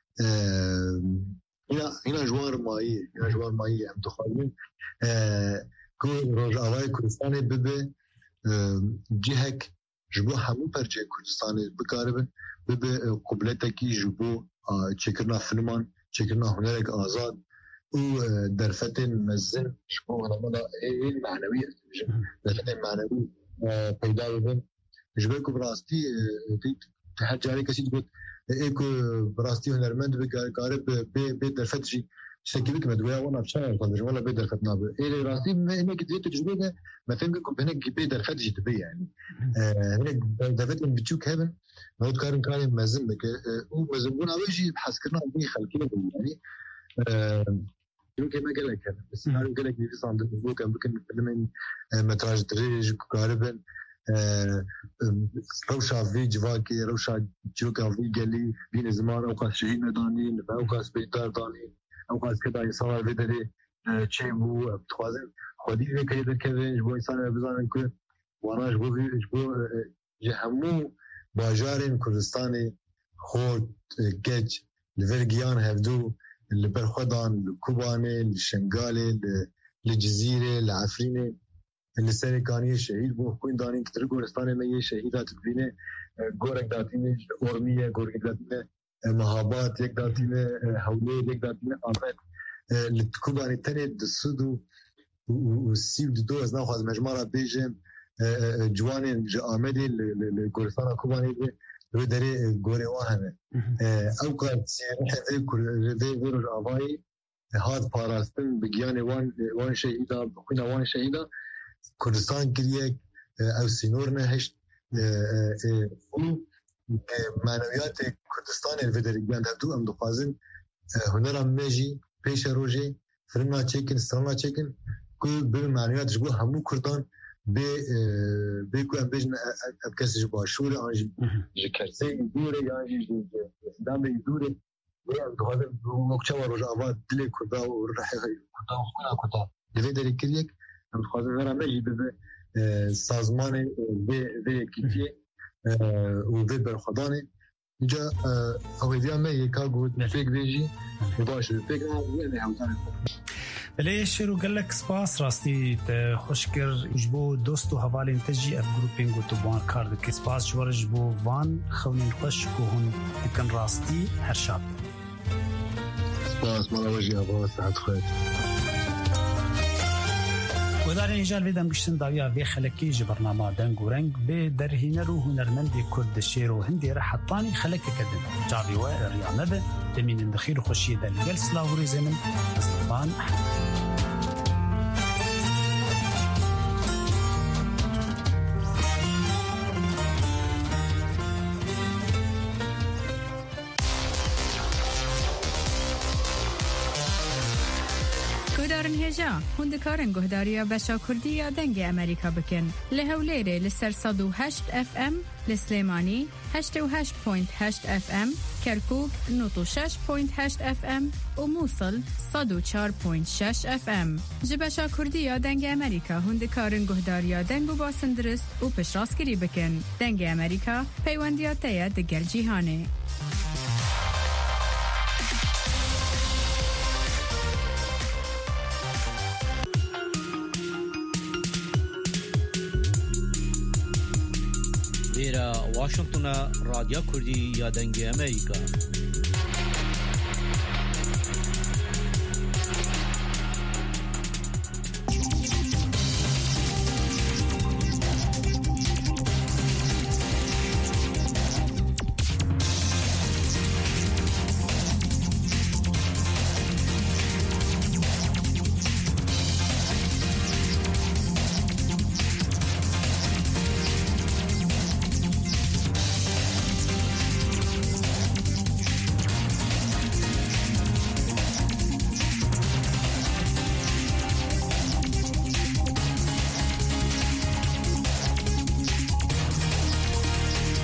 S16: هنا هنا جوار ماي هنا جوار ماي ام تخالين كو رجاوي كردستان ببه جهك جبو همو برجه كردستان بكاربن ببه قبلتكي جبو چکرنا فیلمان چکرنا هنرک آزاد و درفتن مزن شبوه نمالا این معنوی درفتن معنوی پیدا ببین جبه که براستی هر جاری کسی بود ایکو براستی هنرمند بگاره به درفت جی شكلك مدوية وانا بشار طبعا ولا بيدر فتنا به إيه راسي إنك دي تجربة ما فهمكم هناك بيدر فتجي تبي يعني هناك دفت من بتشوك هبن ما تكارن كارن مازن بك ومازنون أول شيء بحس كنا عندي خلقنا يعني يمكن ما قال لك بس أنا قال لك في صندوق بوك ممكن فيلم متراج دريج كاربن روشا في جواكي روشا جوكا في قالي بين زمان أوقات شهيد مدانين أوقات بيدار دانين اوقات كده انسان بدري چه بو بتوازن خودی که در که جو انسان بزنن که وانا جو جو جهمو باجارن کردستان خود گج لورگیان هفدو لبرخدان لکوبانه لشنگاله لجزیره لعفرینه لسرکانی شهید بو خوین دانین که در کردستان می شهیدات بینه گورک داتینه اورمیه گورک داتینه مهابات یک داتینه حوله یک داتینه آمد لتکوبانی تنه دسودو و سیب دو از نخواست مجموعه بیجم جوانین جا آمدی لگورستان کوبانی به داره گوره وانه اوقات سیره وی ویروش آوایی هاد پاراستن بگیان وان وان شهیدا بخوین وان شهیدا کردستان کریه او سینور نهشت او معنویات کردستان الفدری گند هفتو ام دخوازن هنرم میجی پیش روژه فرنا چکن استرانا چکن که به معنویات جبو همو کردان به به که ام بیجن اب کسی جبو آشوره آنجی جکرسه دوره یا آنجی دام به دوره و ام دخوازن مکچه و روژه آباد دل کردا و رحی کردا و خونا کردا الفدری کریک ام دخوازن هنرم میجی به سازمان به کتیه و به برخدانه اینجا اویدیا می یکا گود فکر بیجی باشه فکر نه همون
S15: بله شروع گلک سپاس راستی خوشگر جبو دوست و حوالین تجی اب گروپینگ و تو بان کار دکی سپاس جوار جبو وان خونین خوش که هون دکن راستی هر شب
S16: سپاس مالا وجی آبا ساعت خواهد
S15: و در اینجا ویدم گشتن داویا وی خلکی جی برنامه دنگ و رنگ به در هینر و هنرمندی کرد شیر و هندی را حطانی خلکی کردن جاوی و ریانه به دمین اندخیر خوشی در گل سلاوری زمن اصطفان
S8: هجا هندکارن گهداریا بشا کردی یا دنگ امریکا بکن لهولیره لسر صد و هشت اف ام لسلیمانی هشت و هشت پوینت هشت اف ام کرکوک نوت و شش پوینت هشت اف ام و موصل صد و چار پوینت شش اف ام جبشا کردی یا دنگ امریکا هندکارن گهداریا دنگ و باسندرست و پشراسکری بکن دنگ امریکا پیوندیات تیا دگل جیهانه
S5: ليرة واشنطن راديو كردي يا دنجي أمريكا